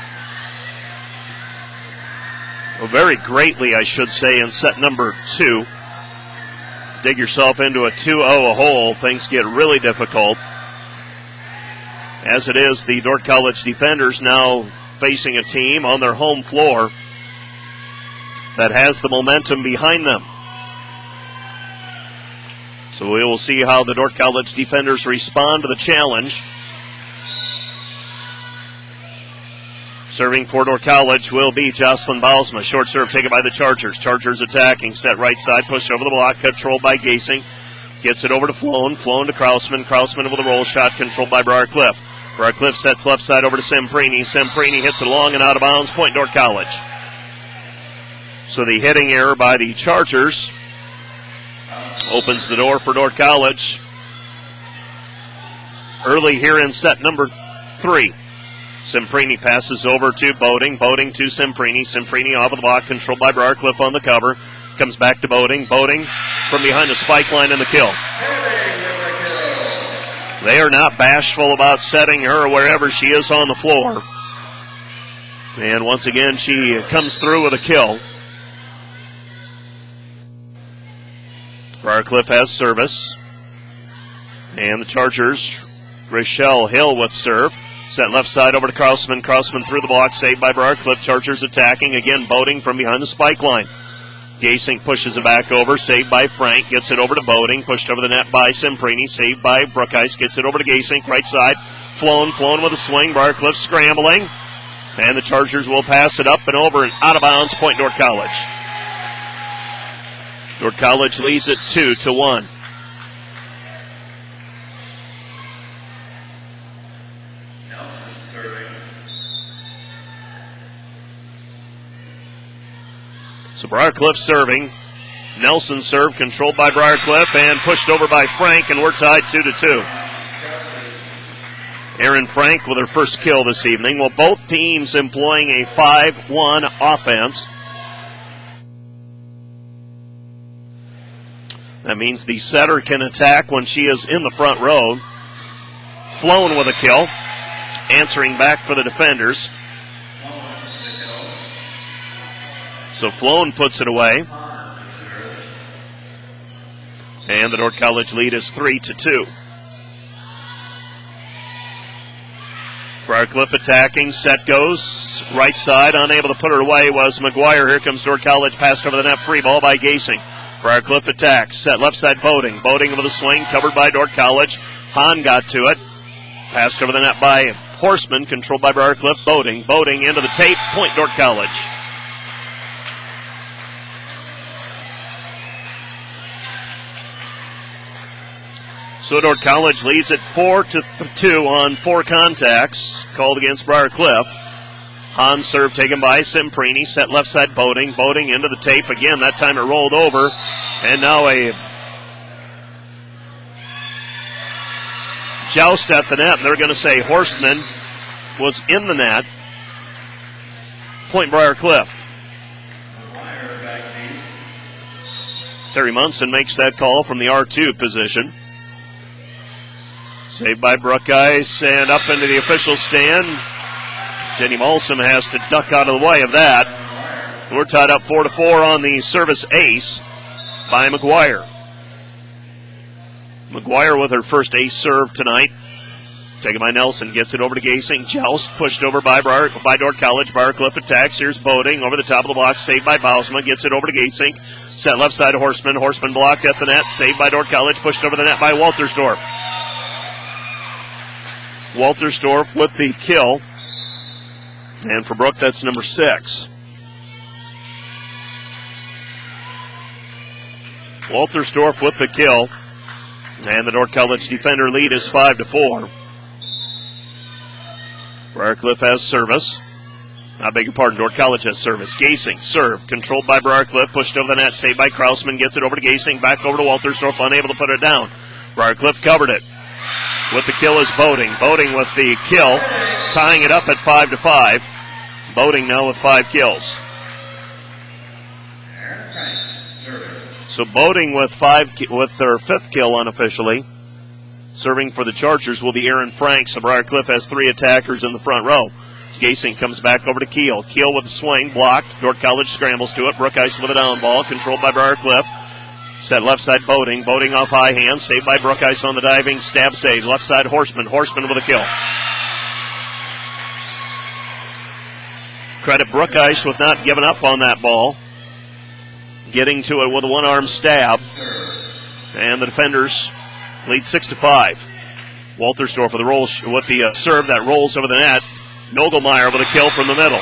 well, very greatly, I should say, in set number two. Dig yourself into a two oh hole, things get really difficult. As it is, the Dordt College defenders now facing a team on their home floor that has the momentum behind them. So we will see how the Dordt College defenders respond to the challenge. Serving for Dordt College will be Jocelyn Bausma. Short serve taken by the Chargers. Chargers attacking, set right side, push over the block, controlled by Gasing. Gets it over to Floan. Floan to Krausman. Krausman with a roll shot controlled by Briarcliff. Briarcliff sets left side over to Semprini. Semprini hits it long and out of bounds. Point Dordt College. So the hitting error by the Chargers opens the door for Dordt College early here in set number three. Semprini passes over to Boating. Boating to Semprini. Semprini off of the block, controlled by Briarcliff on the cover. Comes back to Boating. Boating from behind the spike line in the kill. They are not bashful about setting her wherever she is on the floor. And once again, she comes through with a kill. Briarcliff has service. And the Chargers, Rochelle Hill with serve. Set left side over to Krausman. Krausman through the block, saved by Briarcliff. Chargers attacking. Again, Boating from behind the spike line. Gasink pushes it back over, saved by Frank, gets it over to Boating, pushed over the net by Semprini, saved by Brookheist, gets it over to Gasink, right side, Flown, Flown with a swing, Briarcliff scrambling, and the Chargers will pass it up and over and out of bounds, point Dordt College. Dordt College leads it two to one. So Briarcliff serving. Nelson serve controlled by Briarcliff and pushed over by Frank, and we're tied two to two. Aaron Frank with her first kill this evening. Well, both teams employing a five one offense. That means the setter can attack when she is in the front row. Flown with a kill. Answering back for the defenders. So Floan puts it away. And the Dordt College lead is three to two. Briarcliff attacking. Set goes. Right side. Unable to put it away was McGuire. Here comes Dordt College. Passed over the net. Free ball by Gasing. Briarcliff attacks. Set left side Boating. Boating with a swing. Covered by Dordt College. Hahn got to it. Passed over the net by Horseman. Controlled by Briarcliff. Boating. Boating into the tape. Point Dordt College. So Dordt College leads at four to two on four contacts called against Briarcliff. Hahn serve taken by Semprini. Set left side Boating. Boating into the tape again. That time it rolled over. And now a joust at the net. And they're going to say Horseman was in the net. Point Briarcliff. Terry Munson makes that call from the R two position. Saved by Brookeyes and up into the official stand. Jenny Malsom has to duck out of the way of that. We're tied up four to four on the service ace by McGuire. McGuire with her first ace serve tonight. Taken by Nelson, gets it over to Gasing. Joust pushed over by Briar, by Dordt College. Briarcliff attacks. Here's Boating over the top of the box. Saved by Bausma. Gets it over to Gasing. Set left side Horseman. Horseman blocked at the net. Saved by Dordt College. Pushed over the net by Waltersdorf. Waltersdorf with the kill. And for Brook, that's number six. Waltersdorf with the kill. And the Dordt College defender lead is five to four. Briarcliff has service. I beg your pardon, Dordt College has service. Gasing, serve, controlled by Briarcliff, pushed over the net, saved by Krausman, gets it over to Gasing, back over to Waltersdorf, unable to put it down. Briarcliff covered it. With the kill is Boating. Boating with the kill, tying it up at five to five. Boating now with five kills. So Boating with five with their fifth kill unofficially. Serving for the Chargers will be Aaron Franks. So Briarcliff has three attackers in the front row. Gasing comes back over to Keel. Keel with a swing, blocked. Dordt College scrambles to it. Brookeyes with a down ball, controlled by Briarcliff. Set left side Boating. Boating off high hand. Saved by Brookeyes on the diving. Stab save. Left side Horseman. Horseman with a kill. Credit Brookeyes with not giving up on that ball. Getting to it with a one-arm stab. And the defenders lead six to five. Waltersdorf with the roll with the uh, serve that rolls over the net. Nogelmeyer with a kill from the middle.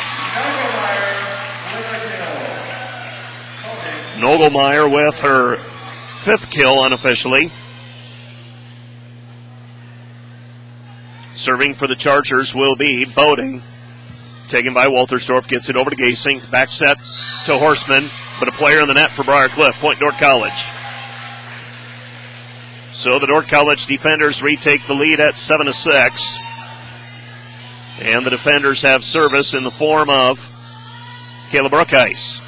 Nogelmeyer with her fifth kill unofficially. Serving for the Chargers will be Boating. Taken by Waltersdorf, gets it over to Gasing. Back set to Horseman, but a player in the net for Briarcliff. Point Dordt College. So the Dordt College defenders retake the lead at seven to six. And the defenders have service in the form of Kayla Brookeyes.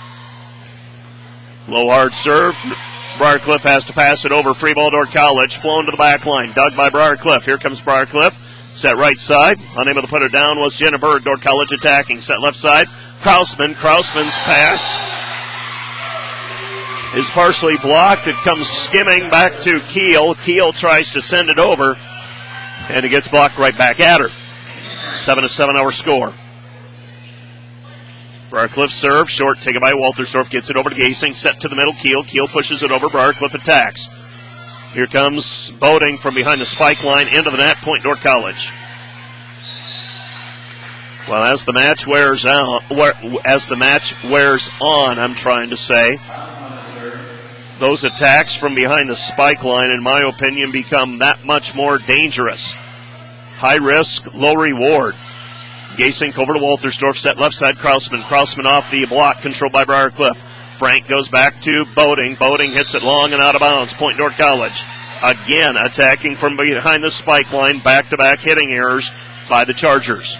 Low hard serve. Briarcliff has to pass it over. Free ball Dordt College. Flown to the back line. Dug by Briarcliff. Here comes Briarcliff. Set right side. Unable to put it down was Jenna Bird. Dordt College attacking. Set left side. Krausman. Krausman's pass is partially blocked. It comes skimming back to Keel. Keel tries to send it over, and it gets blocked right back at her. Seven to seven our score. Briarcliff serve, short, taken by Waltersdorf, gets it over to Gasing, set to the middle, Keel. Keel pushes it over, Briarcliff attacks. Here comes Boating from behind the spike line into the net, point Dordt College. Well, as the match wears out, as the match wears on, I'm trying to say, those attacks from behind the spike line, in my opinion, become that much more dangerous. High risk, low reward. Gasink over to Waltersdorf, set left side, Krausman. Krausman off the block, controlled by Briarcliff. Frank goes back to Boating. Boating hits it long and out of bounds. Point Dordt College. Again, attacking from behind the spike line, back-to-back hitting errors by the Chargers.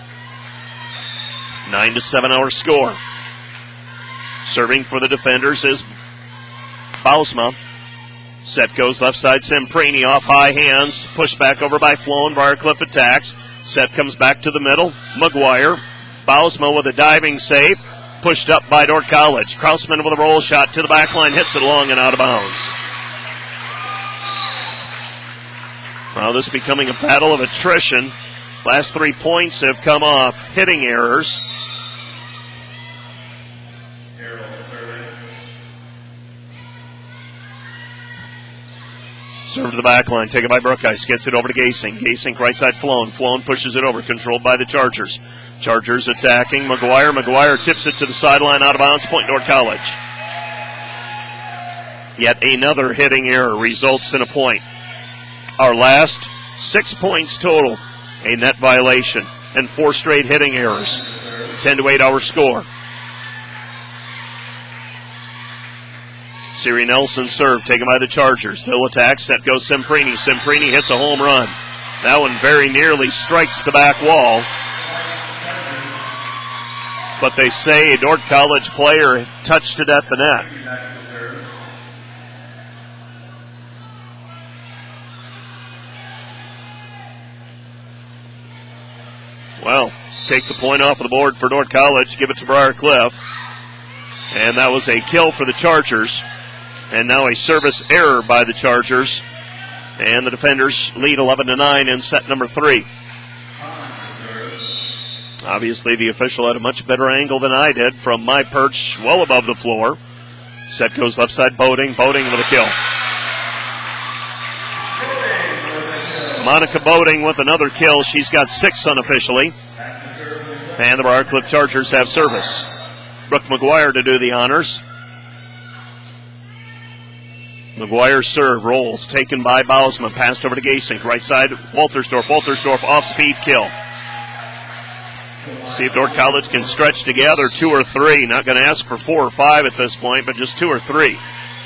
Nine to seven our score. Serving for the defenders is Bausma. Set goes left side, Semprini off high hands, pushed back over by Flown. Briarcliff attacks. Set comes back to the middle. McGuire. Bausma with a diving save. Pushed up by Dordt College. Krausman with a roll shot to the back line. Hits it long and out of bounds. Well, this is becoming a battle of attrition. Last three points have come off hitting errors. Serve to the back line, taken by Brookheist, gets it over to Gasink. Gasink right side Flown. Flown pushes it over, controlled by the Chargers. Chargers attacking McGuire. McGuire tips it to the sideline, out of bounds, Point Dordt College. Yet another hitting error results in a point. Our last six points total, a net violation, and four straight hitting errors. ten to eight our score. Siri Nelson serve, taken by the Chargers. They'll attack, set goes Semprini. Semprini hits a home run. That one very nearly strikes the back wall. But they say a Dordt College player touched it at the net. Well, take the point off of the board for Dordt College, give it to Briar Cliff. And that was a kill for the Chargers. And now a service error by the Chargers. And the defenders lead eleven to nine in set number three. Obviously, the official had a much better angle than I did from my perch well above the floor. Set goes left side, Boating. Boating with a kill. Monica Boating with another kill. She's got six unofficially. And the Briar Cliff Chargers have service. Brooke McGuire to do the honors. McGuire's serve rolls, taken by Bausman, passed over to Gasink, right side, Waltersdorf. Waltersdorf off-speed kill. See if Dordt College can stretch together two or three. Not going to ask for four or five at this point, but just two or three.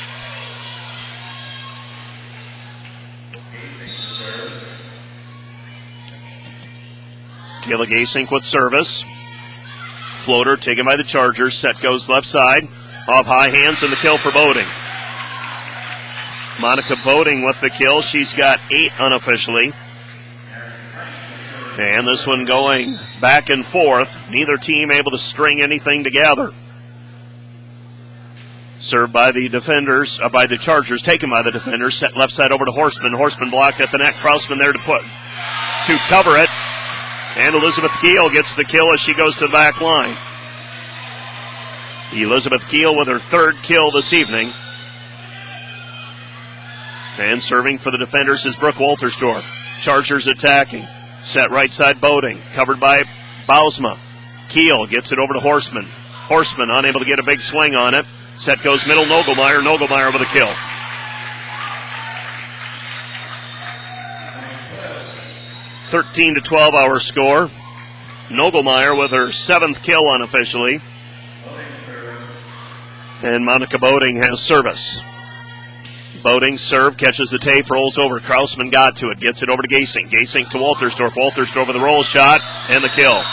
Kayla Gasink with service. Floater taken by the Chargers. Set goes left side. Off high hands and the kill for Boating. Monica Boating with the kill. She's got eight unofficially. And this one going back and forth. Neither team able to string anything together. Served by the defenders, uh, by the Chargers, taken by the defenders. Set left side over to Horseman. Horseman blocked at the net. Krausman there to put, to cover it. And Elizabeth Keel gets the kill as she goes to the back line. Elizabeth Keel with her third kill this evening. And serving for the defenders is Brooke Waltersdorf. Chargers attacking. Set right side Boating. Covered by Bausma. Keel gets it over to Horseman. Horseman unable to get a big swing on it. Set goes middle Nogelmeyer. Nogelmeyer with a kill. thirteen to twelve our score. Nogelmeyer with her seventh kill unofficially. And Monica Boating has service. Boating serve, catches the tape, rolls over. Krausman got to it, gets it over to Gasink. Gasink to Waltersdorf. Waltersdorf with a roll shot and the kill.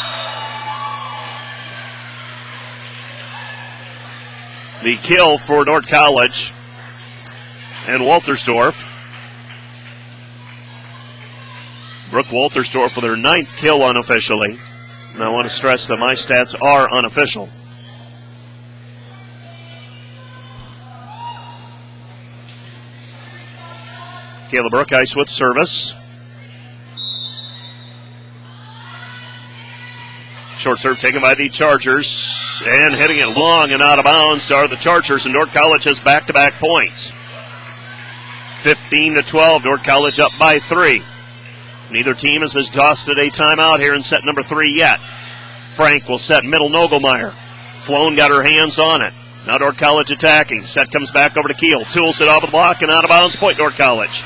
The kill for Dordt College and Waltersdorf. Brooke Waltersdorf with her ninth kill unofficially. And I want to stress that my stats are unofficial. Kayla Brookheist with service. Short serve taken by the Chargers. And hitting it long and out of bounds are the Chargers. And Dordt College has back-to-back points. fifteen to twelve. Dordt College up by three. Neither team has exhausted a timeout here in set number three yet. Frank will set middle Nogelmeyer. Flown got her hands on it. Now Dordt College attacking. Set comes back over to Keel. Tools it off the block and out of bounds. Point Dordt College.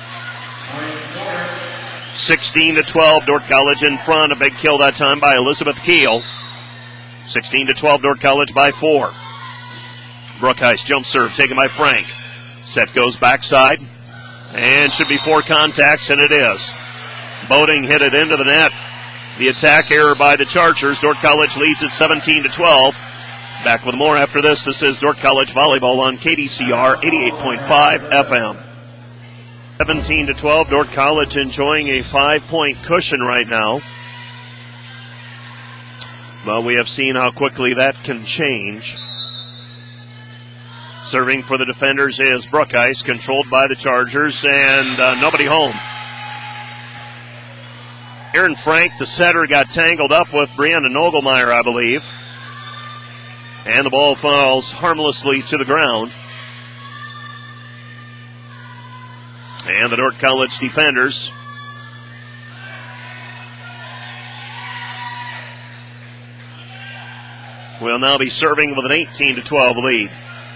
sixteen to twelve. Dordt College in front. A big kill that time by Elizabeth Keel. sixteen to twelve. Dordt College by four. Brookheist jump serve taken by Frank. Set goes backside. And should be four contacts, and it is. Boating hit it into the net. The attack error by the Chargers. Dordt College leads at seventeen to twelve. Back with more after this. This is Dordt College Volleyball on K D C R eighty-eight point five F M. seventeen to twelve. Dordt College enjoying a five-point cushion right now. But we have seen how quickly that can change. Serving for the defenders is Brookheist, controlled by the Chargers, and uh, nobody home. Aaron Frank, the setter, got tangled up with Brianna Nogelmeyer, I believe. And the ball falls harmlessly to the ground. And the Dordt College defenders will now be serving with an eighteen to twelve lead.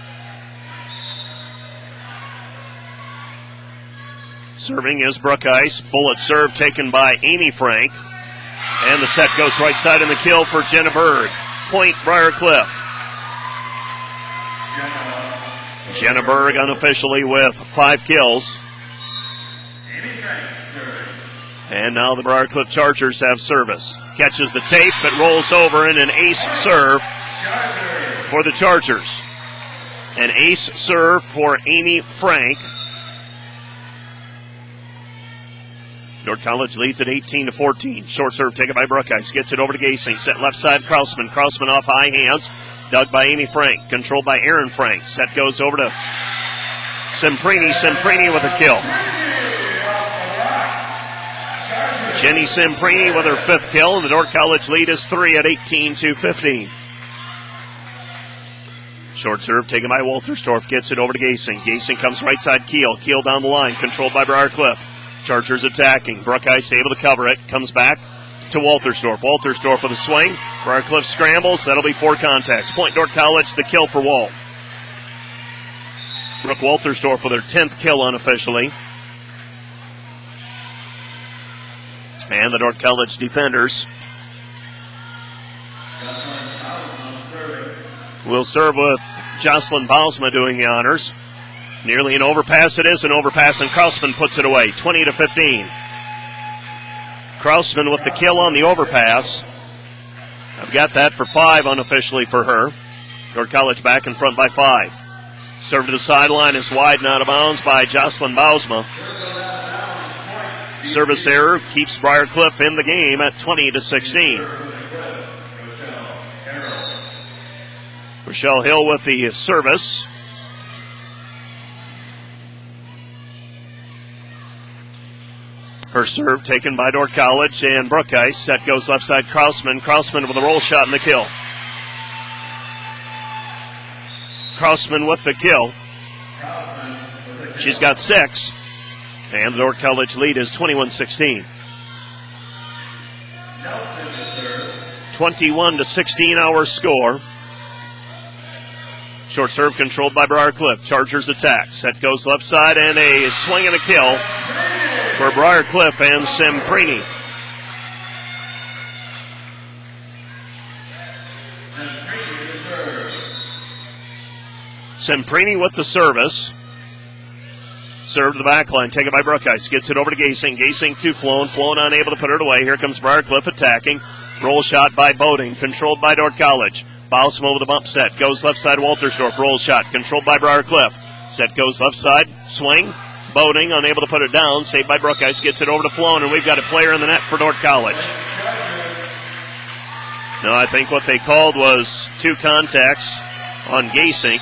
Serving is Brookice. Bullet serve taken by Amy Frank. And the set goes right side in the kill for Jenna Berg. Point Briar Cliff. Jenna Berg unofficially with five kills. And now the Briar Cliff Chargers have service. Catches the tape, but rolls over in an ace serve for the Chargers. An ace serve for Amy Frank. Dordt College leads at eighteen to fourteen. Short serve taken by Brookice. Gets it over to Gasing. Set left side, Krausman. Krausman off high hands. Dug by Amy Frank. Controlled by Aaron Frank. Set goes over to Semprini. Semprini with a kill. Jenny Semprini with her fifth kill, and the Dordt College lead is three at eighteen to fifteen. Short serve taken by Walterstorff. Gets it over to Gasing. Gasing comes right side, Keel. Keel down the line. Controlled by Briar Cliff. Chargers attacking. Brookice able to cover it. Comes back to Walterstorff. Walterstorff with a swing. Briar Cliff scrambles. That'll be four contacts. Point Dordt College, the kill for Walt. Brooke Walterstorff with her tenth kill unofficially. And the Dordt College defenders will serve with Jocelyn Bausma doing the honors. Nearly an overpass it is, an overpass, and Krausman puts it away, twenty to fifteen. Krausman with the kill on the overpass. I've got that for five unofficially for her. Dordt College back in front by five. Serve to the sideline is wide and out of bounds by Jocelyn Bausma. Service error keeps Briar Cliff in the game at twenty to sixteen. Rochelle Hill with the service. Her serve taken by Dordt College and Brookice. Set goes left side, Krausman. Krausman with a roll shot in the kill. Krausman with the kill. She's got six. And the Dordt College lead is twenty-one sixteen. twenty-one to sixteen our score. Short serve controlled by Briar Cliff. Chargers attack. Set goes left side and a swing and a kill for Briar Cliff and Semprini. Semprini with the service. Serve to the back line, taken by Brookice. Gets it over to Gasing. Gasing to Floan. Floan unable to put it away. Here comes Briar Cliff attacking. Roll shot by Boating. Controlled by Dordt College. Bausma with a bump set. Goes left side, Walterstorff. Roll shot. Controlled by Briar Cliff. Set goes left side. Swing. Boating unable to put it down. Saved by Brookice. Gets it over to Floan, and we've got a player in the net for Dordt College. Now, I think what they called was two contacts on Gasing.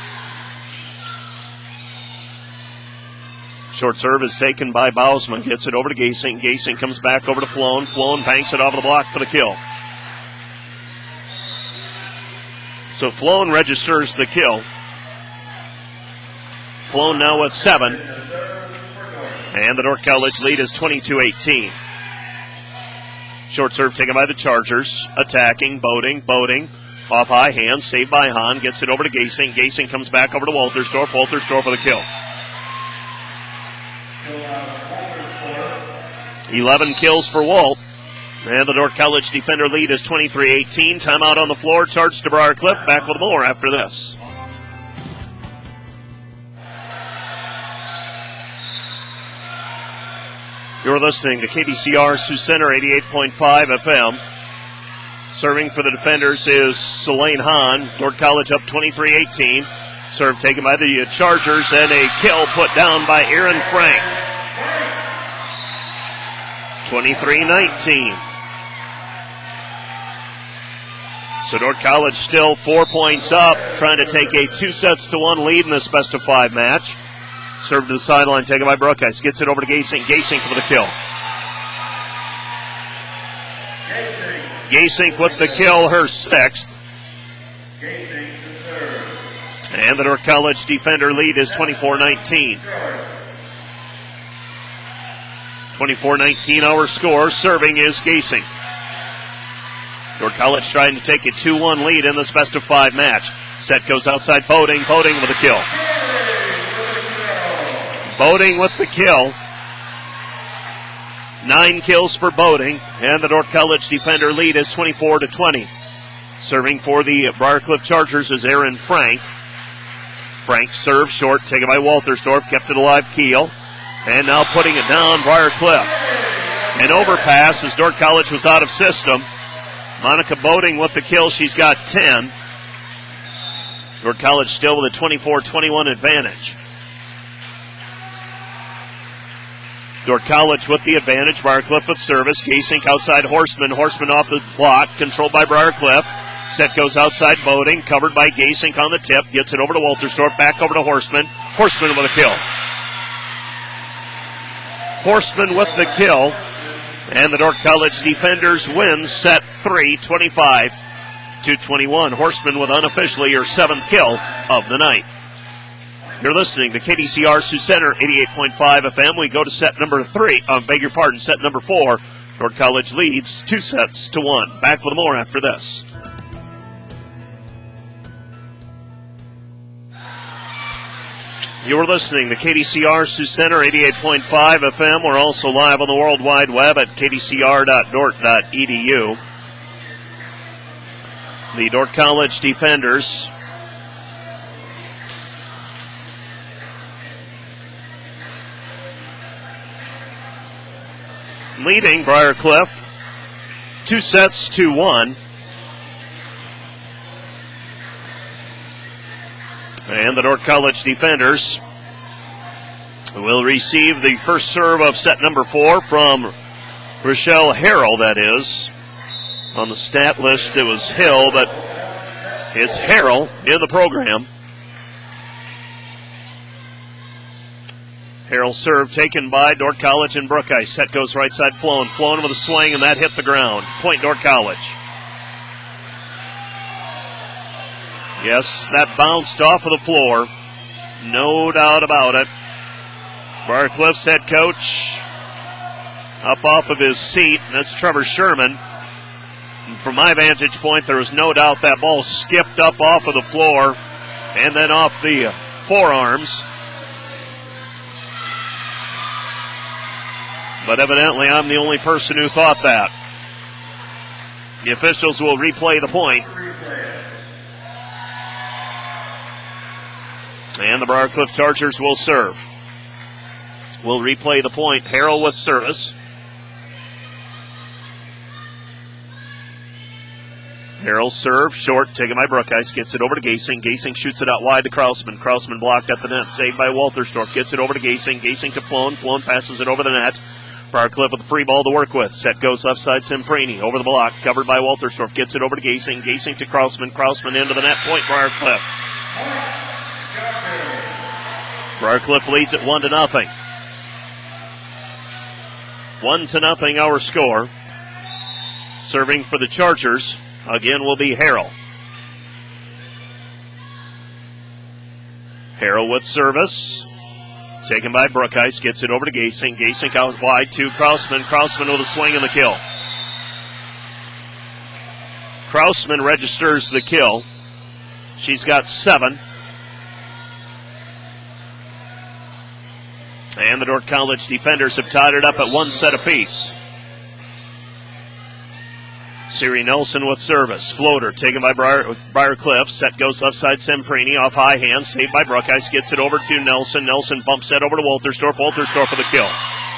Short serve is taken by Bausma. Gets it over to Gasing. Gasing comes back over to Floan. Floan banks it off the block for the kill. So Floan registers the kill. Floan now with seven. And the Dordt College lead is twenty-two eighteen. Short serve taken by the Chargers. Attacking, Boating, Boating. Off high hands, saved by Hahn. Gets it over to Gasing. Gasing comes back over to Walterstorff. Walterstorff with a kill. eleven kills for Walt. And the Dordt College defender lead is twenty-three eighteen. Timeout on the floor. Charge to Briar Cliff. Back with more after this. You're listening to K B C R Sioux Center eighty-eight point five F M. Serving for the defenders is Selene Hahn. Dordt College up twenty-three eighteen. Serve taken by the Chargers and a kill put down by Aaron Frank. twenty-three nineteen. So Dordt College still four points up, trying to take a two sets to one lead in this best of five match. Serve to the sideline, taken by Brookice. Gets it over to Gasing. Gasing with a kill. Gasink with the kill, her sixth. And the Dordt College defender lead is twenty-four nineteen. twenty-four nineteen our score. Serving is Gasink. Dordt College trying to take a two one lead in this best of five match. Set goes outside Boating. Boating with a kill. Boating with the kill. Nine kills for Boating, and the Dordt College defender lead is twenty-four to twenty. Serving for the Briarcliff Chargers is Aaron Frank. Frank serves short, taken by Waltersdorf, kept it alive, Keel. And now putting it down, Briarcliff. An overpass as Dordt College was out of system. Monica Boating with the kill, she's got ten. Dordt College still with a twenty-four twenty-one advantage. Dordt College with the advantage. Briarcliff with service. Gasink outside Horseman. Horseman off the block. Controlled by Briarcliff. Set goes outside Boating. Covered by Gasink on the tip. Gets it over to Waltersdorf. Back over to Horseman. Horseman with a kill. Horseman with the kill. And the Dordt College defenders win set three, twenty-five to twenty-one. Horseman with unofficially her seventh kill of the night. You're listening to K D C R Sioux Center, eighty-eight point five F M. We go to set number three. I um, beg your pardon, set number four. Dordt College leads two sets to one. Back with more after this. You're listening to K D C R Sioux Center, eighty-eight point five F M. We're also live on the World Wide Web at k d c r dot dort dot e d u. The Dordt College defenders leading Briarcliff two sets to one. And the Dordt College defenders will receive the first serve of set number four from Rochelle Harrell, that is. On the stat list, it was Hill, but it's Harrell in the program. Harrell serve taken by Dordt College and Brookeye. Set goes right side Flown. Flown with a swing, and that hit the ground. Point Dordt College. Yes, that bounced off of the floor. No doubt about it. Briarcliff's head coach up off of his seat, and that's Trevor Sherman. And from my vantage point, there was no doubt that ball skipped up off of the floor and then off the forearms. But evidently, I'm the only person who thought that. The officials will replay the point. And the Briarcliff Chargers will serve. We'll replay the point. Harrell with service. Harrell serve, short, taken by Brookeyes, gets it over to Gasink. Gasink shoots it out wide to Krausman. Krausman blocked at the net, saved by Waltersdorf. Gets it over to Gasink. Gasink to Flown. Flown passes it over the net. Briarcliff with the free ball to work with. Set goes left side, Semprini over the block, covered by Waltersdorf. Gets it over to Gasink. Gasink to Krausman. Krausman into the net, point Briarcliff. Briarcliff leads at one to nothing. One to nothing our score. Serving for the Chargers again will be Harrell. Harrell with service. Taken by Brookeyes, gets it over to Gasink. Gasink out wide to Krausman. Krausman with a swing and the kill. Krausman registers the kill. She's got seven. And the Dordt College defenders have tied it up at one set apiece. Siri Nelson with service. Floater taken by Briar, Briarcliff. Set goes left side Semprini off high hand. Saved by Brookeyes. Gets it over to Nelson. Nelson bumps that over to Waltersdorf. Waltersdorf for the kill.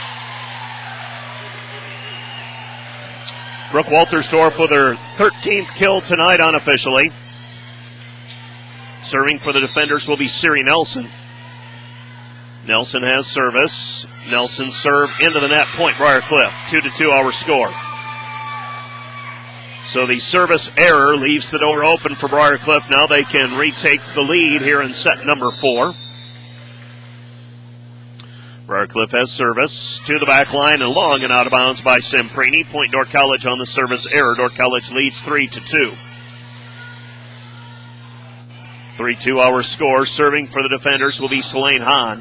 Brooke Waltersdorf with her thirteenth kill tonight unofficially. Serving for the defenders will be Siri Nelson. Nelson has service. Nelson serve into the net. Point Briarcliff. Two to two our score. So the service error leaves the door open for Briarcliff. Now they can retake the lead here in set number four. Briarcliff has service to the back line and long and out of bounds by Semprini. Point Dordt College on the service error. Dordt College leads three to two. three two our score. Serving for the defenders will be Selene Hahn.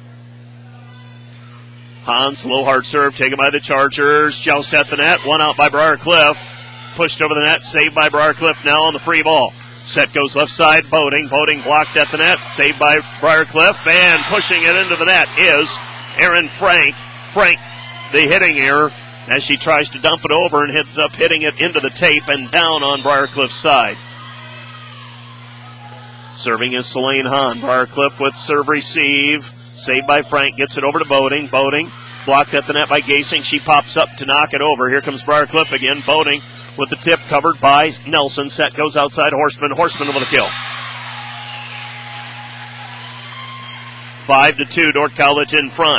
Hahn's low hard serve taken by the Chargers. Joust at the net. One out by Briarcliff. Pushed over the net. Saved by Briarcliff now on the free ball. Set goes left side. Boating. Boating blocked at the net. Saved by Briarcliff. And pushing it into the net is Aaron Frank. Frank, the hitting error as she tries to dump it over and ends up hitting it into the tape and down on Briarcliff's side. Serving is Selene Hahn. Briarcliff with serve receive. Saved by Frank. Gets it over to Boating. Boating blocked at the net by Gasing. She pops up to knock it over. Here comes Briarcliff again. Boating with the tip covered by Nelson. Set goes outside Horseman. Horseman with a kill. Five to two, Dordt College in front.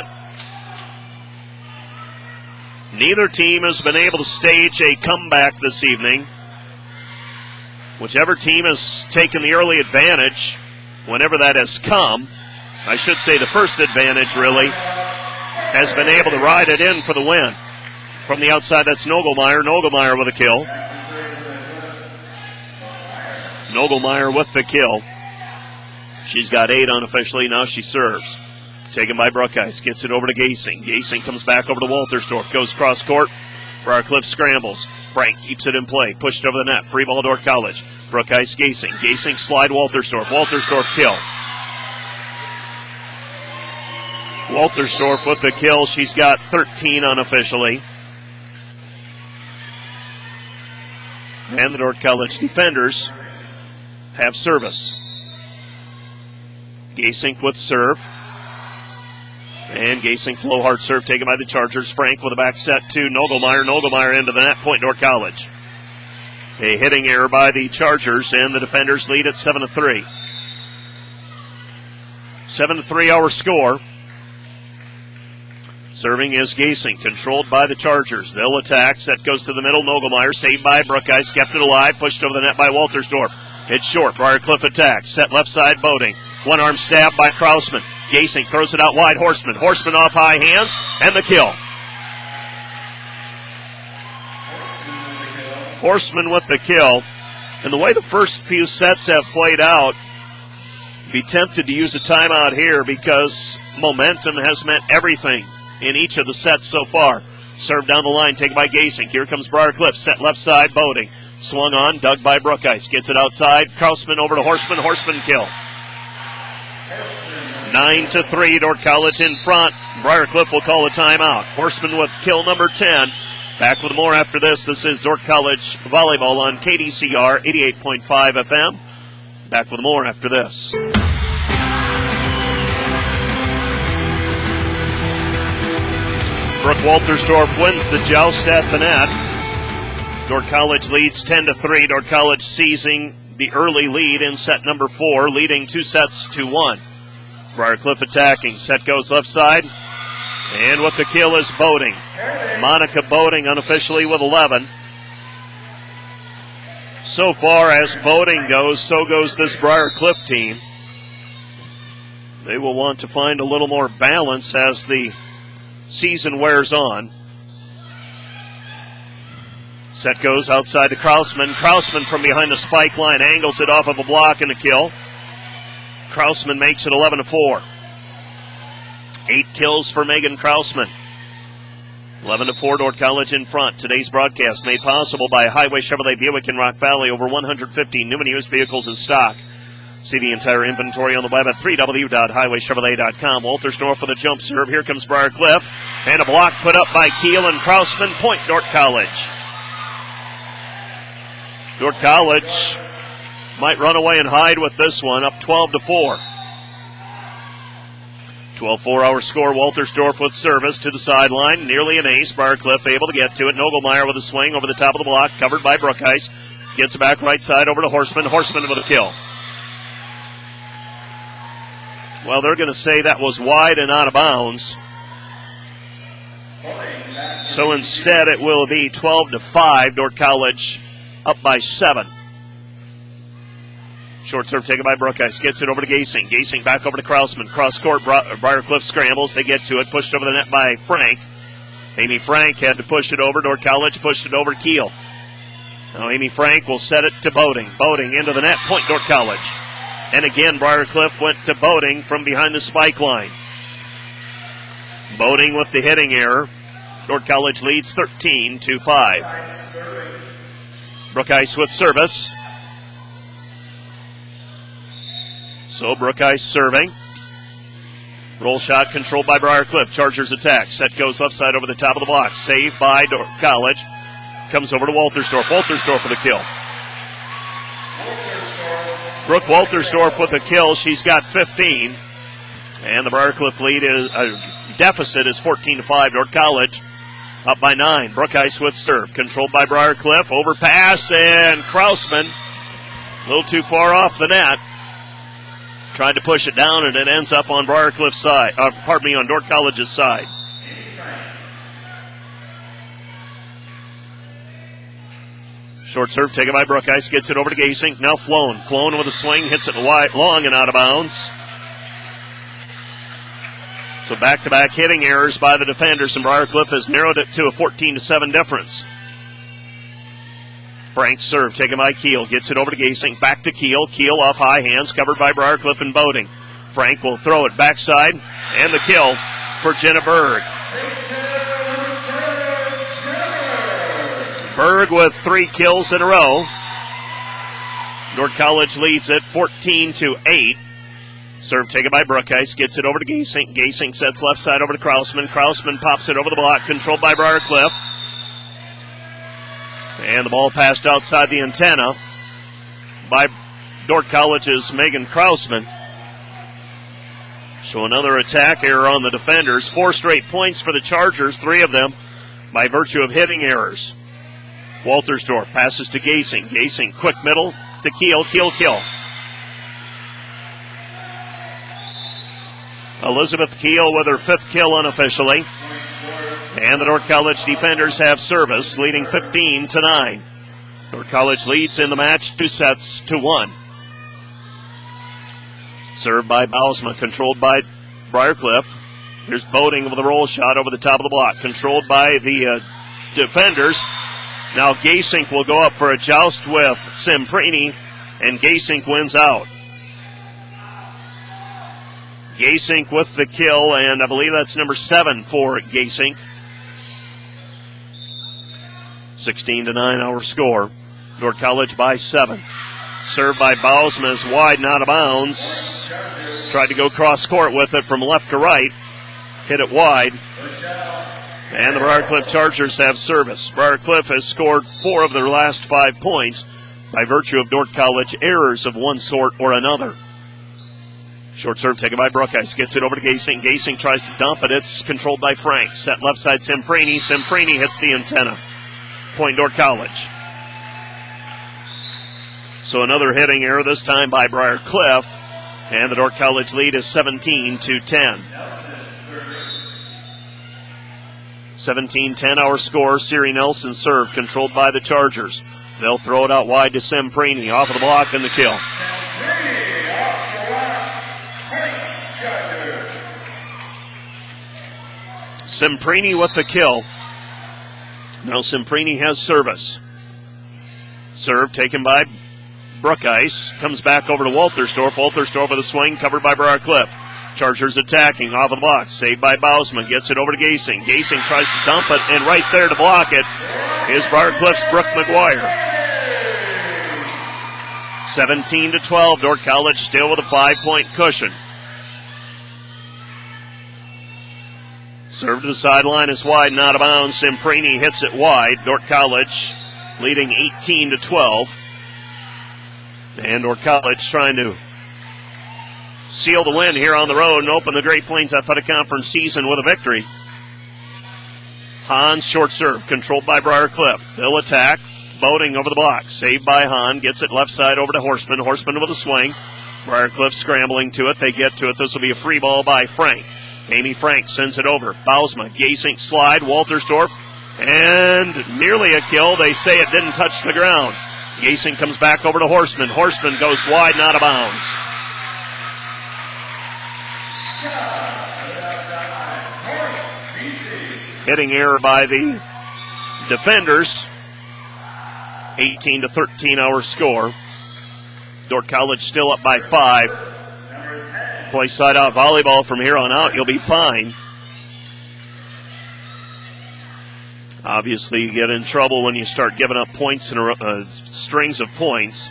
Neither team has been able to stage a comeback this evening. Whichever team has taken the early advantage, whenever that has come, I should say the first advantage really, has been able to ride it in for the win. From the outside, that's Nogelmeyer. Nogelmeyer with a kill. Nogelmeyer with the kill. She's got eight unofficially. Now she serves. Taken by Bruckheiss. Gets it over to Gasing. Gasing comes back over to Waltersdorf. Goes cross court. Briarcliff scrambles. Frank keeps it in play. Pushed over the net. Free ball, Dordt College. Bruckheiss, Gasing. Gasing slide Waltersdorf. Waltersdorf kill. Waltersdorf with the kill. She's got thirteen unofficially. And the Dordt College defenders have service. Gasink with serve. And Gasink low hard serve taken by the Chargers. Frank with a back set to Nogelmeyer. Nogelmeyer into the net. Point Dordt College. A hitting error by the Chargers, and the defenders lead at seven to three. seven to three our score. Serving is Gasink, controlled by the Chargers. They'll attack. Set goes to the middle. Nogelmeyer saved by Bruckheiss. Kept it alive. Pushed over the net by Waltersdorf. It's short. Briarcliff attacks. Set left side. Boating. One arm stab by Krausman. Gasink throws it out wide. Horseman. Horseman off high hands. And the kill. Horseman with the kill. And the way the first few sets have played out, be tempted to use a timeout here because momentum has meant everything in each of the sets so far. Serve down the line, taken by Gasink. Here comes Briarcliff. Set left side. Boating. Swung on. Dug by Bruckheiss. Gets it outside. Krausman over to Horseman. Horseman kill. Nine to three, Dordt College in front. Briarcliff will call a timeout. Horseman with kill number ten. Back with more after this. This is Dordt College volleyball on K D C R eighty-eight point five F M. Back with more after this. Brooke Waltersdorf wins the joust at the net. Dordt College leads ten to three. Dordt College seizing the early lead in set number four, leading two sets to one. Briarcliff attacking. Set goes left side. And with the kill is Boating. Monica Boating unofficially with eleven. So far as Boating goes, so goes this Briarcliff team. They will want to find a little more balance as the season wears on. Set goes outside to Krausman. Krausman from behind the spike line angles it off of a block and a kill. Krausman makes it eleven to four. Eight kills for Megan Krausman. eleven to four, Dordt College in front. Today's broadcast made possible by Highway Chevrolet Buick in Rock Valley. Over one hundred fifty new and used vehicles in stock. See the entire inventory on the web at w w w dot highway chevrolet dot com. Waltersdorf for the jump serve. Here comes Briarcliff. And a block put up by Keel and Krausman. Point Dordt College. Dordt College might run away and hide with this one, up twelve to four. twelve four our score. Waltersdorf with service to the sideline. Nearly an ace. Briarcliff able to get to it. Nogelmeyer with a swing over the top of the block, covered by Bruckheiss. Gets it back right side over to Horseman. Horseman with a kill. Well, they're going to say that was wide and out of bounds. So instead it will be twelve to five. Dordt College up by seven. Short serve taken by Brookice. Gets it over to Gasing. Gasing back over to Krausman. Cross court. Briarcliff scrambles. They get to it. Pushed over the net by Frank. Amy Frank had to push it over. Dordt College pushed it over Kiel. Now Amy Frank will set it to Boating. Boating into the net. Point Dordt College. And again, Briarcliff went to Boating from behind the spike line. Boating with the hitting error. Dordt College leads thirteen to five. Brookice with service. So Brookice serving. Roll shot controlled by Briarcliff. Chargers attack. Set goes left side over the top of the block. Saved by Dordt College. Comes over to Waltersdorf. Waltersdorf for the kill. Brooke Waltersdorf with a kill. She's got fifteen. And the Briarcliff lead is uh, deficit is fourteen to five. Dordt College up by nine. Brookice with serve. Controlled by Briarcliff. Overpass and Krausman. A little too far off the net. Tried to push it down and it ends up on Briarcliff's side. Uh, pardon me, on Dordt College's side. Short serve taken by Brookice. Gets it over to Gasing. Now Flown. Flown with a swing. Hits it wide, long and out of bounds. So back-to-back hitting errors by the defenders, and Briarcliff has narrowed it to a fourteen to seven difference. Frank's serve taken by Kiel. Gets it over to Gasing. Back to Kiel. Kiel off high hands, covered by Briarcliff and Boating. Frank will throw it backside, and the kill for Jenna Berg. Berg with three kills in a row. Dordt College leads it fourteen to eight. Serve taken by Brookice. Gets it over to Gasing. Gasing sets left side over to Krausman. Krausman pops it over the block. Controlled by Briarcliff. And the ball passed outside the antenna by Dordt College's Megan Krausman. So another attack error on the defenders. Four straight points for the Chargers. Three of them by virtue of hitting errors. Waltersdorf passes to Gasing. Gasing quick middle to Kiel. Kiel kill. Elizabeth Kiel with her fifth kill unofficially. And the Dordt College defenders have service, leading fifteen to nine. Dordt College leads in the match two sets to one. Served by Bausma, controlled by Briarcliff. Here's Boating with a roll shot over the top of the block, controlled by the uh, defenders. Now Gasink will go up for a joust with Semprini, and Gasink wins out. Gasink with the kill, and I believe that's number seven for Gasink. sixteen to nine our score. Dordt College by seven. Served by Bausma is wide and out of bounds. Tried to go cross court with it from left to right. Hit it wide. And the Briarcliff Chargers have service. Briarcliff has scored four of their last five points by virtue of Dordt College errors of one sort or another. Short serve taken by Brookice. Gets it over to Gasing. Gasing tries to dump it. It's controlled by Frank. Set left side Semprini. Semprini hits the antenna. Point Dordt College. So another hitting error, this time by Briarcliff. And the Dordt College lead is seventeen to ten. seventeen ten our score. Siri Nelson serve, controlled by the Chargers. They'll throw it out wide to Semprini. Off of the block and the kill. Semprini with the kill. Now Semprini has service. Serve taken by Brookice. Comes back over to Waltersdorf. Waltersdorf with a swing, covered by Briarcliff. Chargers attacking off of the box. Saved by Bausman. Gets it over to Gasing. Gasing tries to dump it, and right there to block it is Briarcliff's Brooke McGuire. seventeen to twelve. Dordt College still with a five-point cushion. Serve to the sideline is wide and out of bounds. Semprini hits it wide. Dordt College leading eighteen to twelve. And Dordt College trying to seal the win here on the road and open the Great Plains Athletic Conference season with a victory. Hahn short serve, controlled by Briarcliff. They'll attack. Boating over the block. Saved by Hahn. Gets it left side over to Horseman. Horseman with a swing. Briarcliff scrambling to it. They get to it. This will be a free ball by Frank. Amy Frank sends it over. Bausma, Gasink slide, Waltersdorf, and nearly a kill. They say it didn't touch the ground. Gasing comes back over to Horseman. Horseman goes wide and out of bounds. Hitting error by the defenders. eighteen to thirteen our score. Dordt College still up by five. Play side out volleyball from here on out. You'll be fine. Obviously, you get in trouble when you start giving up points and uh, strings of points.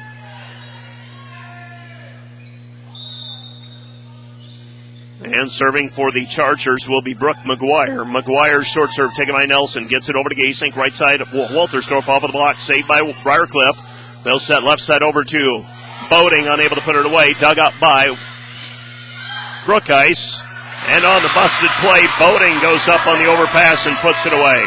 And serving for the Chargers will be Brooke McGuire. McGuire short serve taken by Nelson. Gets it over to Gasink. Right side, Waltersdorf off of the block. Saved by Briarcliff. They'll set left side over to Boating. Unable to put it away. Dug up by Brooke Ice. And on the busted play, Boating goes up on the overpass and puts it away.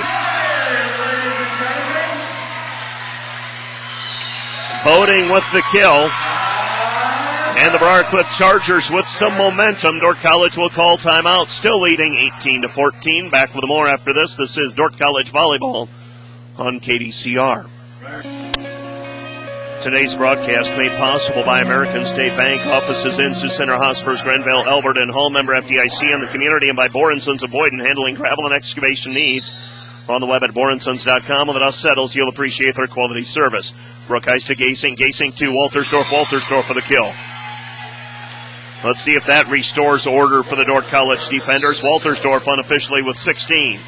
Boating with the kill. And the Briarcliff Chargers with some momentum. Dordt College will call timeout, still leading eighteen to fourteen. Back with more after this. This is Dordt College Volleyball on K D C R. Today's broadcast made possible by American State Bank, offices in Sioux Center, Hospers, Grenville, Elbert, and Hull, member F D I C in the community, and by Boren Sons of Boyden, handling gravel and excavation needs. On the web at boren sons dot com. When the dust settles, you'll appreciate their quality service. Brooke Ice to Gasing. Gasing to Waltersdorf. Waltersdorf for the kill. Let's see if that restores order for the Dordt College defenders. Waltersdorf unofficially with sixteen.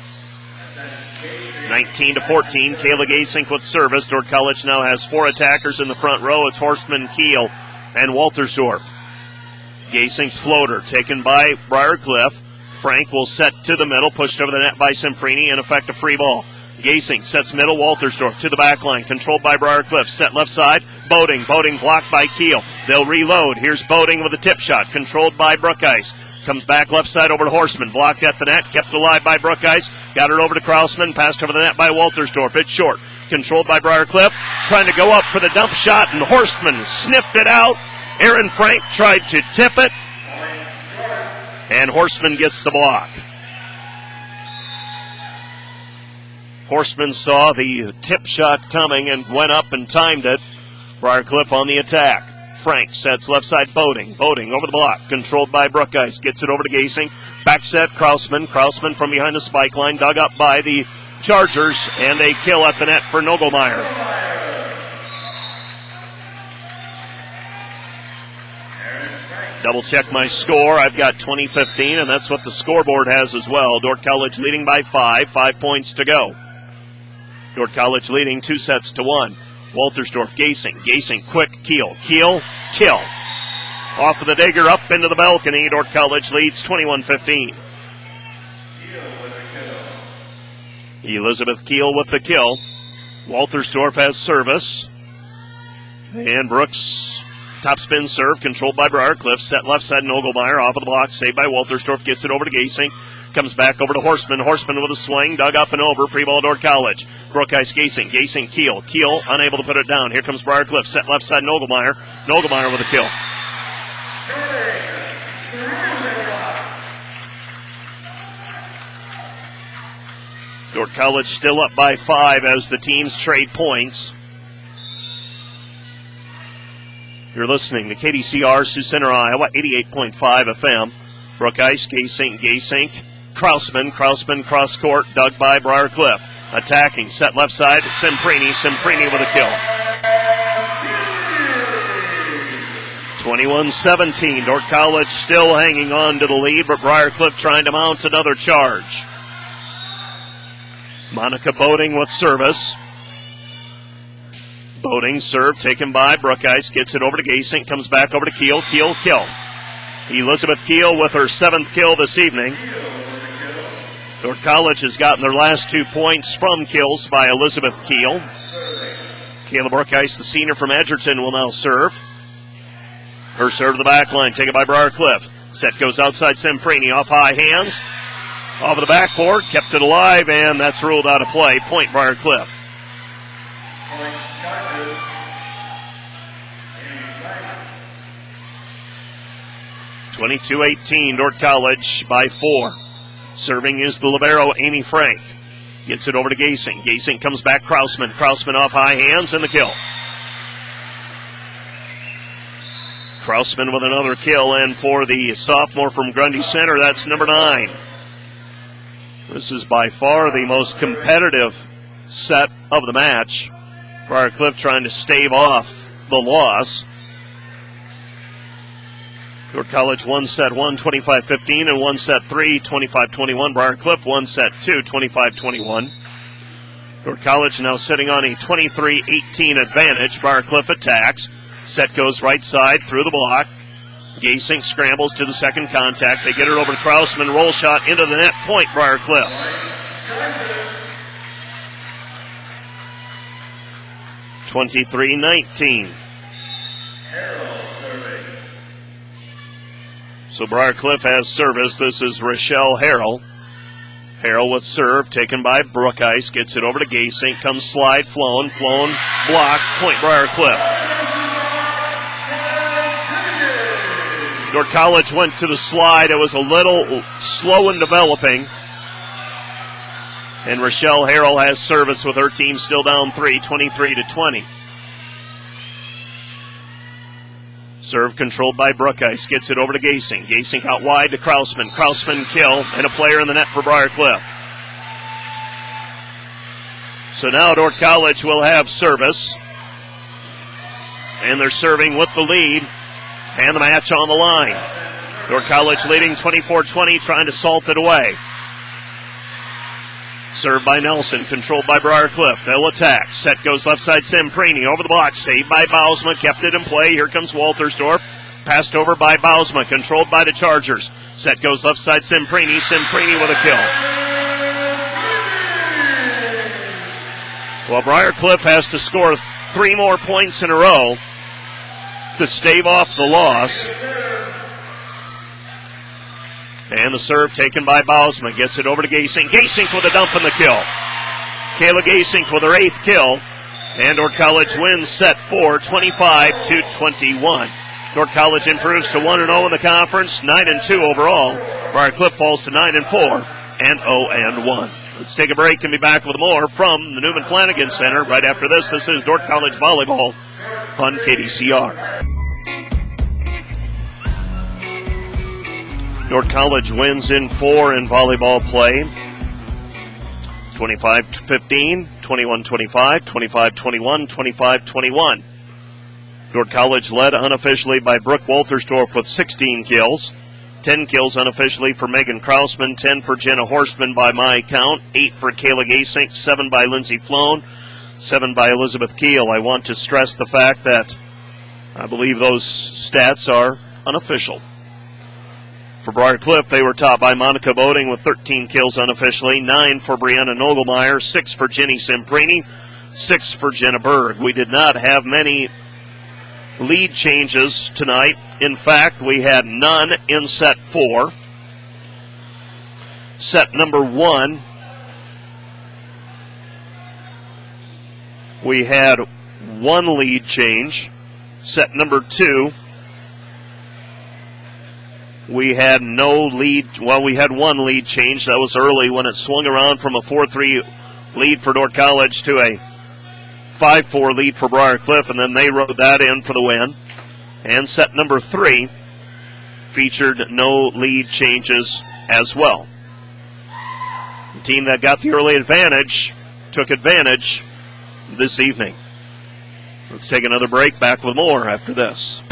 nineteen to fourteen. Kayla Gasink with service. Dordt College now has four attackers in the front row. It's Horstman, Keel, and Waltersdorf. Gasink's floater taken by Briarcliff. Frank will set to the middle, pushed over the net by Semprini, in effect a free ball. Gasing sets middle, Waltersdorf to the back line, controlled by Briarcliff. Set left side, Boating. Boating blocked by Keel. They'll reload. Here's Boating with a tip shot, controlled by Brooke Ice. Comes back left side over to Horseman. Blocked at the net, kept alive by Brooke Ice. Got it over to Krausman, passed over the net by Waltersdorf. It's short, controlled by Briarcliff. Trying to go up for the dump shot, and Horseman sniffed it out. Aaron Frank tried to tip it, and Horseman gets the block. Horseman saw the tip shot coming and went up and timed it. Briarcliff on the attack. Frank sets left side Boating. Boating over the block, controlled by Brooke Ice. Gets it over to Gasing. Back set Krausman. Krausman from behind the spike line, dug up by the Chargers, and a kill at the net for Nogelmeyer. Double check my score. I've got twenty fifteen, and that's what the scoreboard has as well. Dordt College leading by five. Five points to go. Dordt College leading two sets to one. Waltersdorf, Gasing. Gasing, quick, Keel. Keel, kill. Off of the digger, up into the balcony. Dordt College leads twenty-one fifteen. Elizabeth Keel with the kill. Waltersdorf has service. And Brooks, topspin serve, controlled by Briarcliff. Set left side, Nogelmeyer off of the block. Saved by Waltersdorf. Gets it over to Gasing. Comes back over to Horseman. Horseman with a swing. Dug up and over. Free ball, Dordt College. Brooke Ice, Gasing. Gasing, Keel. Keel unable to put it down. Here comes Briarcliff. Set left side, Nogelmeyer. Nogelmeyer with a kill. Dordt College still up by five as the teams trade points. You're listening to K D C R, Sioux Center, Iowa, eighty-eight point five F M. Brooke Ice, Gasink, Gasink. Krausman, Krausman cross court, dug by Briarcliff. Attacking, set left side, Semprini, Semprini with a kill. twenty-one seventeen, Dordt College still hanging on to the lead, but Briarcliff trying to mount another charge. Monica Boating with service. Boating serve taken by Brooke Ice, gets it over to Gasink, comes back over to Keel, Keel, kill. Elizabeth Keel with her seventh kill this evening. Dordt College has gotten their last two points from kills by Elizabeth Keel. Kayla Brooke Ice, the senior from Edgerton, will now serve. Her serve to the back line, taken by Briarcliff. Set goes outside Semprini, off high hands. Off of the backboard, kept it alive, and that's ruled out of play. Point Briarcliff. twenty-two eighteen, Dordt College by four. Serving is the libero, Amy Frank. Gets it over to Gasing. Gasing comes back. Krausman. Krausman off high hands and the kill. Krausman with another kill, and for the sophomore from Grundy Center, that's number nine. This is by far the most competitive set of the match. Briar Cliff trying to stave off the loss. York College one set one, twenty-five fifteen, and one set three, twenty-five twenty-one. Briar Cliff one set two, twenty-five twenty-one. York College now sitting on a twenty-three eighteen advantage. Briar Cliff attacks. Set goes right side through the block. Gasing scrambles to the second contact. They get it over to Krausman. Roll shot into the net. Point, Briar Cliff. twenty-three nineteen. So Briar Cliff has service. This is Rochelle Harrell. Harrell with serve, taken by Brookice. Gets it over to Gasing. Comes slide, flown, flown, block. Point, Briar Cliff. York College went to the slide. It was a little slow in developing. And Rochelle Harrell has service with her team still down three, twenty-three to twenty. Serve controlled by Brookice. Gets it over to Gasing. Gasing out wide to Krausman. Krausman kill and a player in the net for Briar Cliff. So now York College will have service. And they're serving with the lead. And the match on the line. York College leading twenty-four twenty, trying to salt it away. Served by Nelson, controlled by Briar Cliff. They'll attack. Set goes left side, Semprini over the block. Saved by Bausma, kept it in play. Here comes Waltersdorf. Passed over by Bausma, controlled by the Chargers. Set goes left side, Semprini. Semprini with a kill. Well, Briar Cliff has to score three more points in a row to stave off the loss. And the serve taken by Bausma. Gets it over to Gasink. Gasink with a dump and the kill. Kayla Gasink with her eighth kill. And York College wins set four, twenty-five to twenty-one. York College improves to one and oh in the conference, nine and two overall. Briar Cliff falls to nine and four and oh and one. Let's take a break and be back with more from the Newman Flanagan Center. Right after this, this is York College Volleyball on K D C R. York College wins in four in volleyball play. twenty-five fifteen, twenty-one twenty-five, twenty-five twenty-one, twenty-five twenty-one. York College led unofficially by Brooke Waltersdorf with sixteen kills. ten kills unofficially for Megan Krausman, ten for Jenna Horstman by my count, eight for Kayla Gasink, seven by Lindsay Floan, seven by Elizabeth Keel. I want to stress the fact that I believe those stats are unofficial. For Briar Cliff, they were topped by Monica Boding with thirteen kills unofficially, nine for Brianna Nogelmeyer, six for Jenny Semprini, six for Jenna Berg. We did not have many lead changes tonight. In fact, we had none in set four. Set number one, we had one lead change. Set number two, we had no lead. Well, we had one lead change. That was early when it swung around from a four three lead for York College to a five four lead for Briar Cliff, and then they rode that in for the win. And set number three featured no lead changes as well. The team that got the early advantage took advantage this evening. Let's take another break. Back with more after this.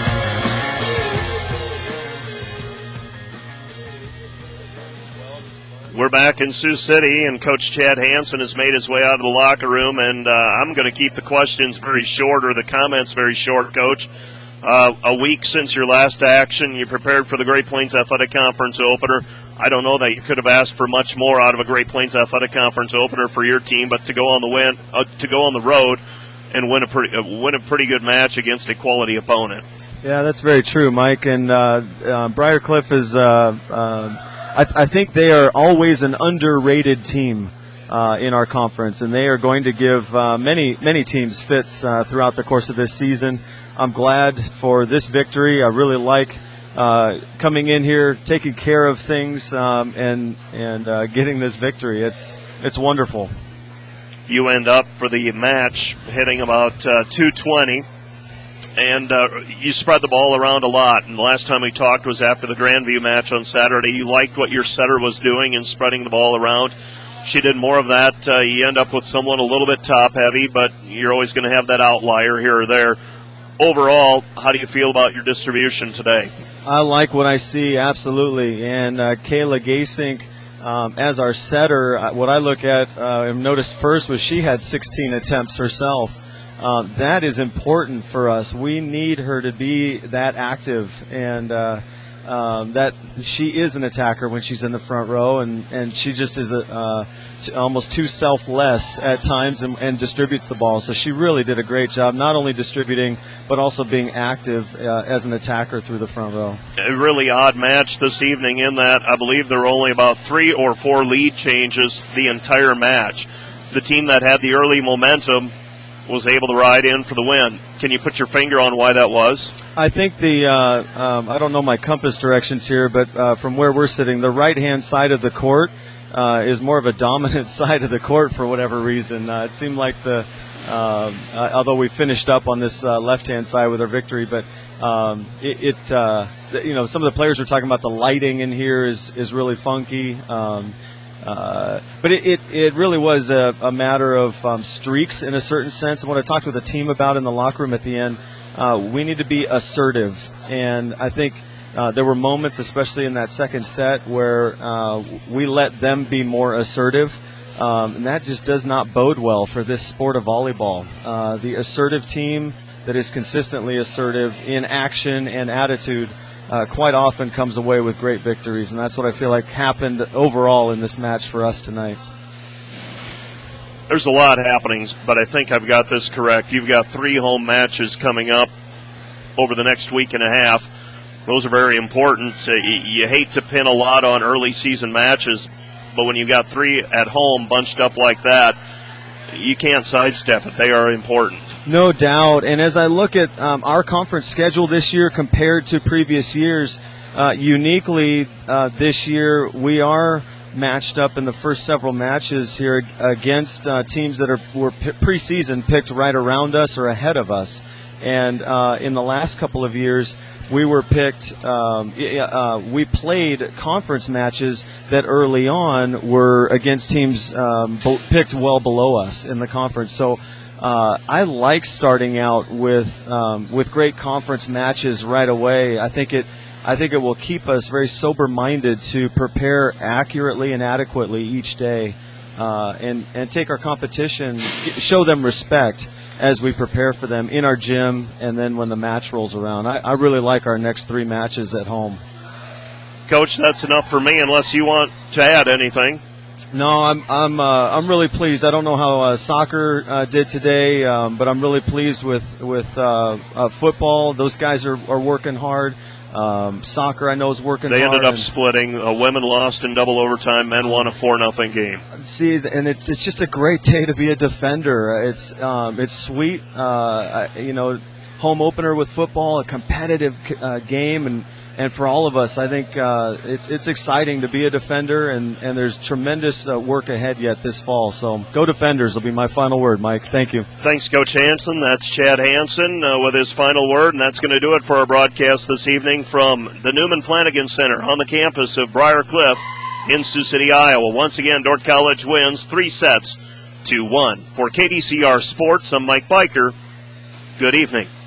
We're back in Sioux City, and Coach Chad Hansen has made his way out of the locker room, and uh, I'm going to keep the questions very short, or the comments very short, Coach. Uh, a week since your last action, you prepared for the Great Plains Athletic Conference opener. I don't know that you could have asked for much more out of a Great Plains Athletic Conference opener for your team, but to go on the win, uh, to go on the road and win a pretty uh, win a pretty good match against a quality opponent. Yeah, that's very true, Mike. And uh, uh, Briar Cliff is. Uh, uh, I, th- I think they are always an underrated team uh, in our conference, and they are going to give uh, many, many teams fits uh, throughout the course of this season. I'm glad for this victory. I really like uh, coming in here, taking care of things, um, and and uh, getting this victory. It's it's wonderful. You end up for the match hitting about uh, two twenty, and uh, you spread the ball around a lot. And the last time we talked was after the Grandview match on Saturday. You liked what your setter was doing in spreading the ball around. She did more of that. Uh, you end up with someone a little bit top-heavy, but you're always going to have that outlier here or there. Overall, how do you feel about your distribution today? I like what I see, absolutely. And uh, Kayla Gasink, um, as our setter, uh, what I look at uh, and noticed first was she had sixteen attempts herself. Um, that is important for us. We need her to be that active, and uh, um, that she is an attacker when she's in the front row, and, and she just is a, uh, t- almost too selfless at times and, and distributes the ball. So she really did a great job, not only distributing but also being active uh, as an attacker through the front row. A really odd match this evening in that I believe there were only about three or four lead changes the entire match. The team that had the early momentum was able to ride in for the win. Can you put your finger on why that was? I think the, uh, um, I don't know my compass directions here, but uh, from where we're sitting, the right-hand side of the court uh, is more of a dominant side of the court for whatever reason. Uh, it seemed like the, uh, uh, although we finished up on this uh, left-hand side with our victory, but um, it, it uh, you know, some of the players were talking about the lighting in here is, is really funky. Um, Uh, but it, it, it really was a, a matter of um, streaks in a certain sense. And what I talked with the team about in the locker room at the end, uh, we need to be assertive. And I think uh, there were moments, especially in that second set, where uh, we let them be more assertive. Um, and that just does not bode well for this sport of volleyball. Uh, the assertive team that is consistently assertive in action and attitude Uh, quite often comes away with great victories, and that's what I feel like happened overall in this match for us tonight. There's a lot happening, but I think I've got this correct. You've got three home matches coming up over the next week and a half. Those are very important. Uh, you, you hate to pin a lot on early season matches, but when you've got three at home bunched up like that, you can't sidestep it. They are important. No doubt. And as I look at um, our conference schedule this year compared to previous years, uh, uniquely uh, this year we are matched up in the first several matches here against uh, teams that are were p- preseason picked right around us or ahead of us. And uh, in the last couple of years, we were picked, um, uh, we played conference matches that early on were against teams um, picked well below us in the conference. So uh, I like starting out with um, with great conference matches right away. I think it I think it will keep us very sober-minded to prepare accurately and adequately each day. Uh, and, and take our competition, show them respect as we prepare for them in our gym and then when the match rolls around. I, I really like our next three matches at home. Coach, that's enough for me unless you want to add anything. No, I'm I'm uh, I'm really pleased. I don't know how uh, soccer uh, did today, um, but I'm really pleased with with uh, uh, football. Those guys are, are working hard. Um, soccer, I know, is working They hard. ended up splitting. Uh, women lost in double overtime. Men won a four nothing game. See, and it's it's just a great day to be a defender. It's um, it's sweet. Uh, you know, home opener with football, a competitive uh, game, and, and for all of us, I think uh, it's it's exciting to be a defender, and, and there's tremendous uh, work ahead yet this fall. So go Defenders will be my final word, Mike. Thank you. Thanks, Coach Hanson. That's Chad Hanson uh, with his final word, and that's going to do it for our broadcast this evening from the Newman Flanagan Center on the campus of Briar Cliff in Sioux City, Iowa. Once again, Dordt College wins three sets to one. For K D C R Sports, I'm Mike Biker. Good evening.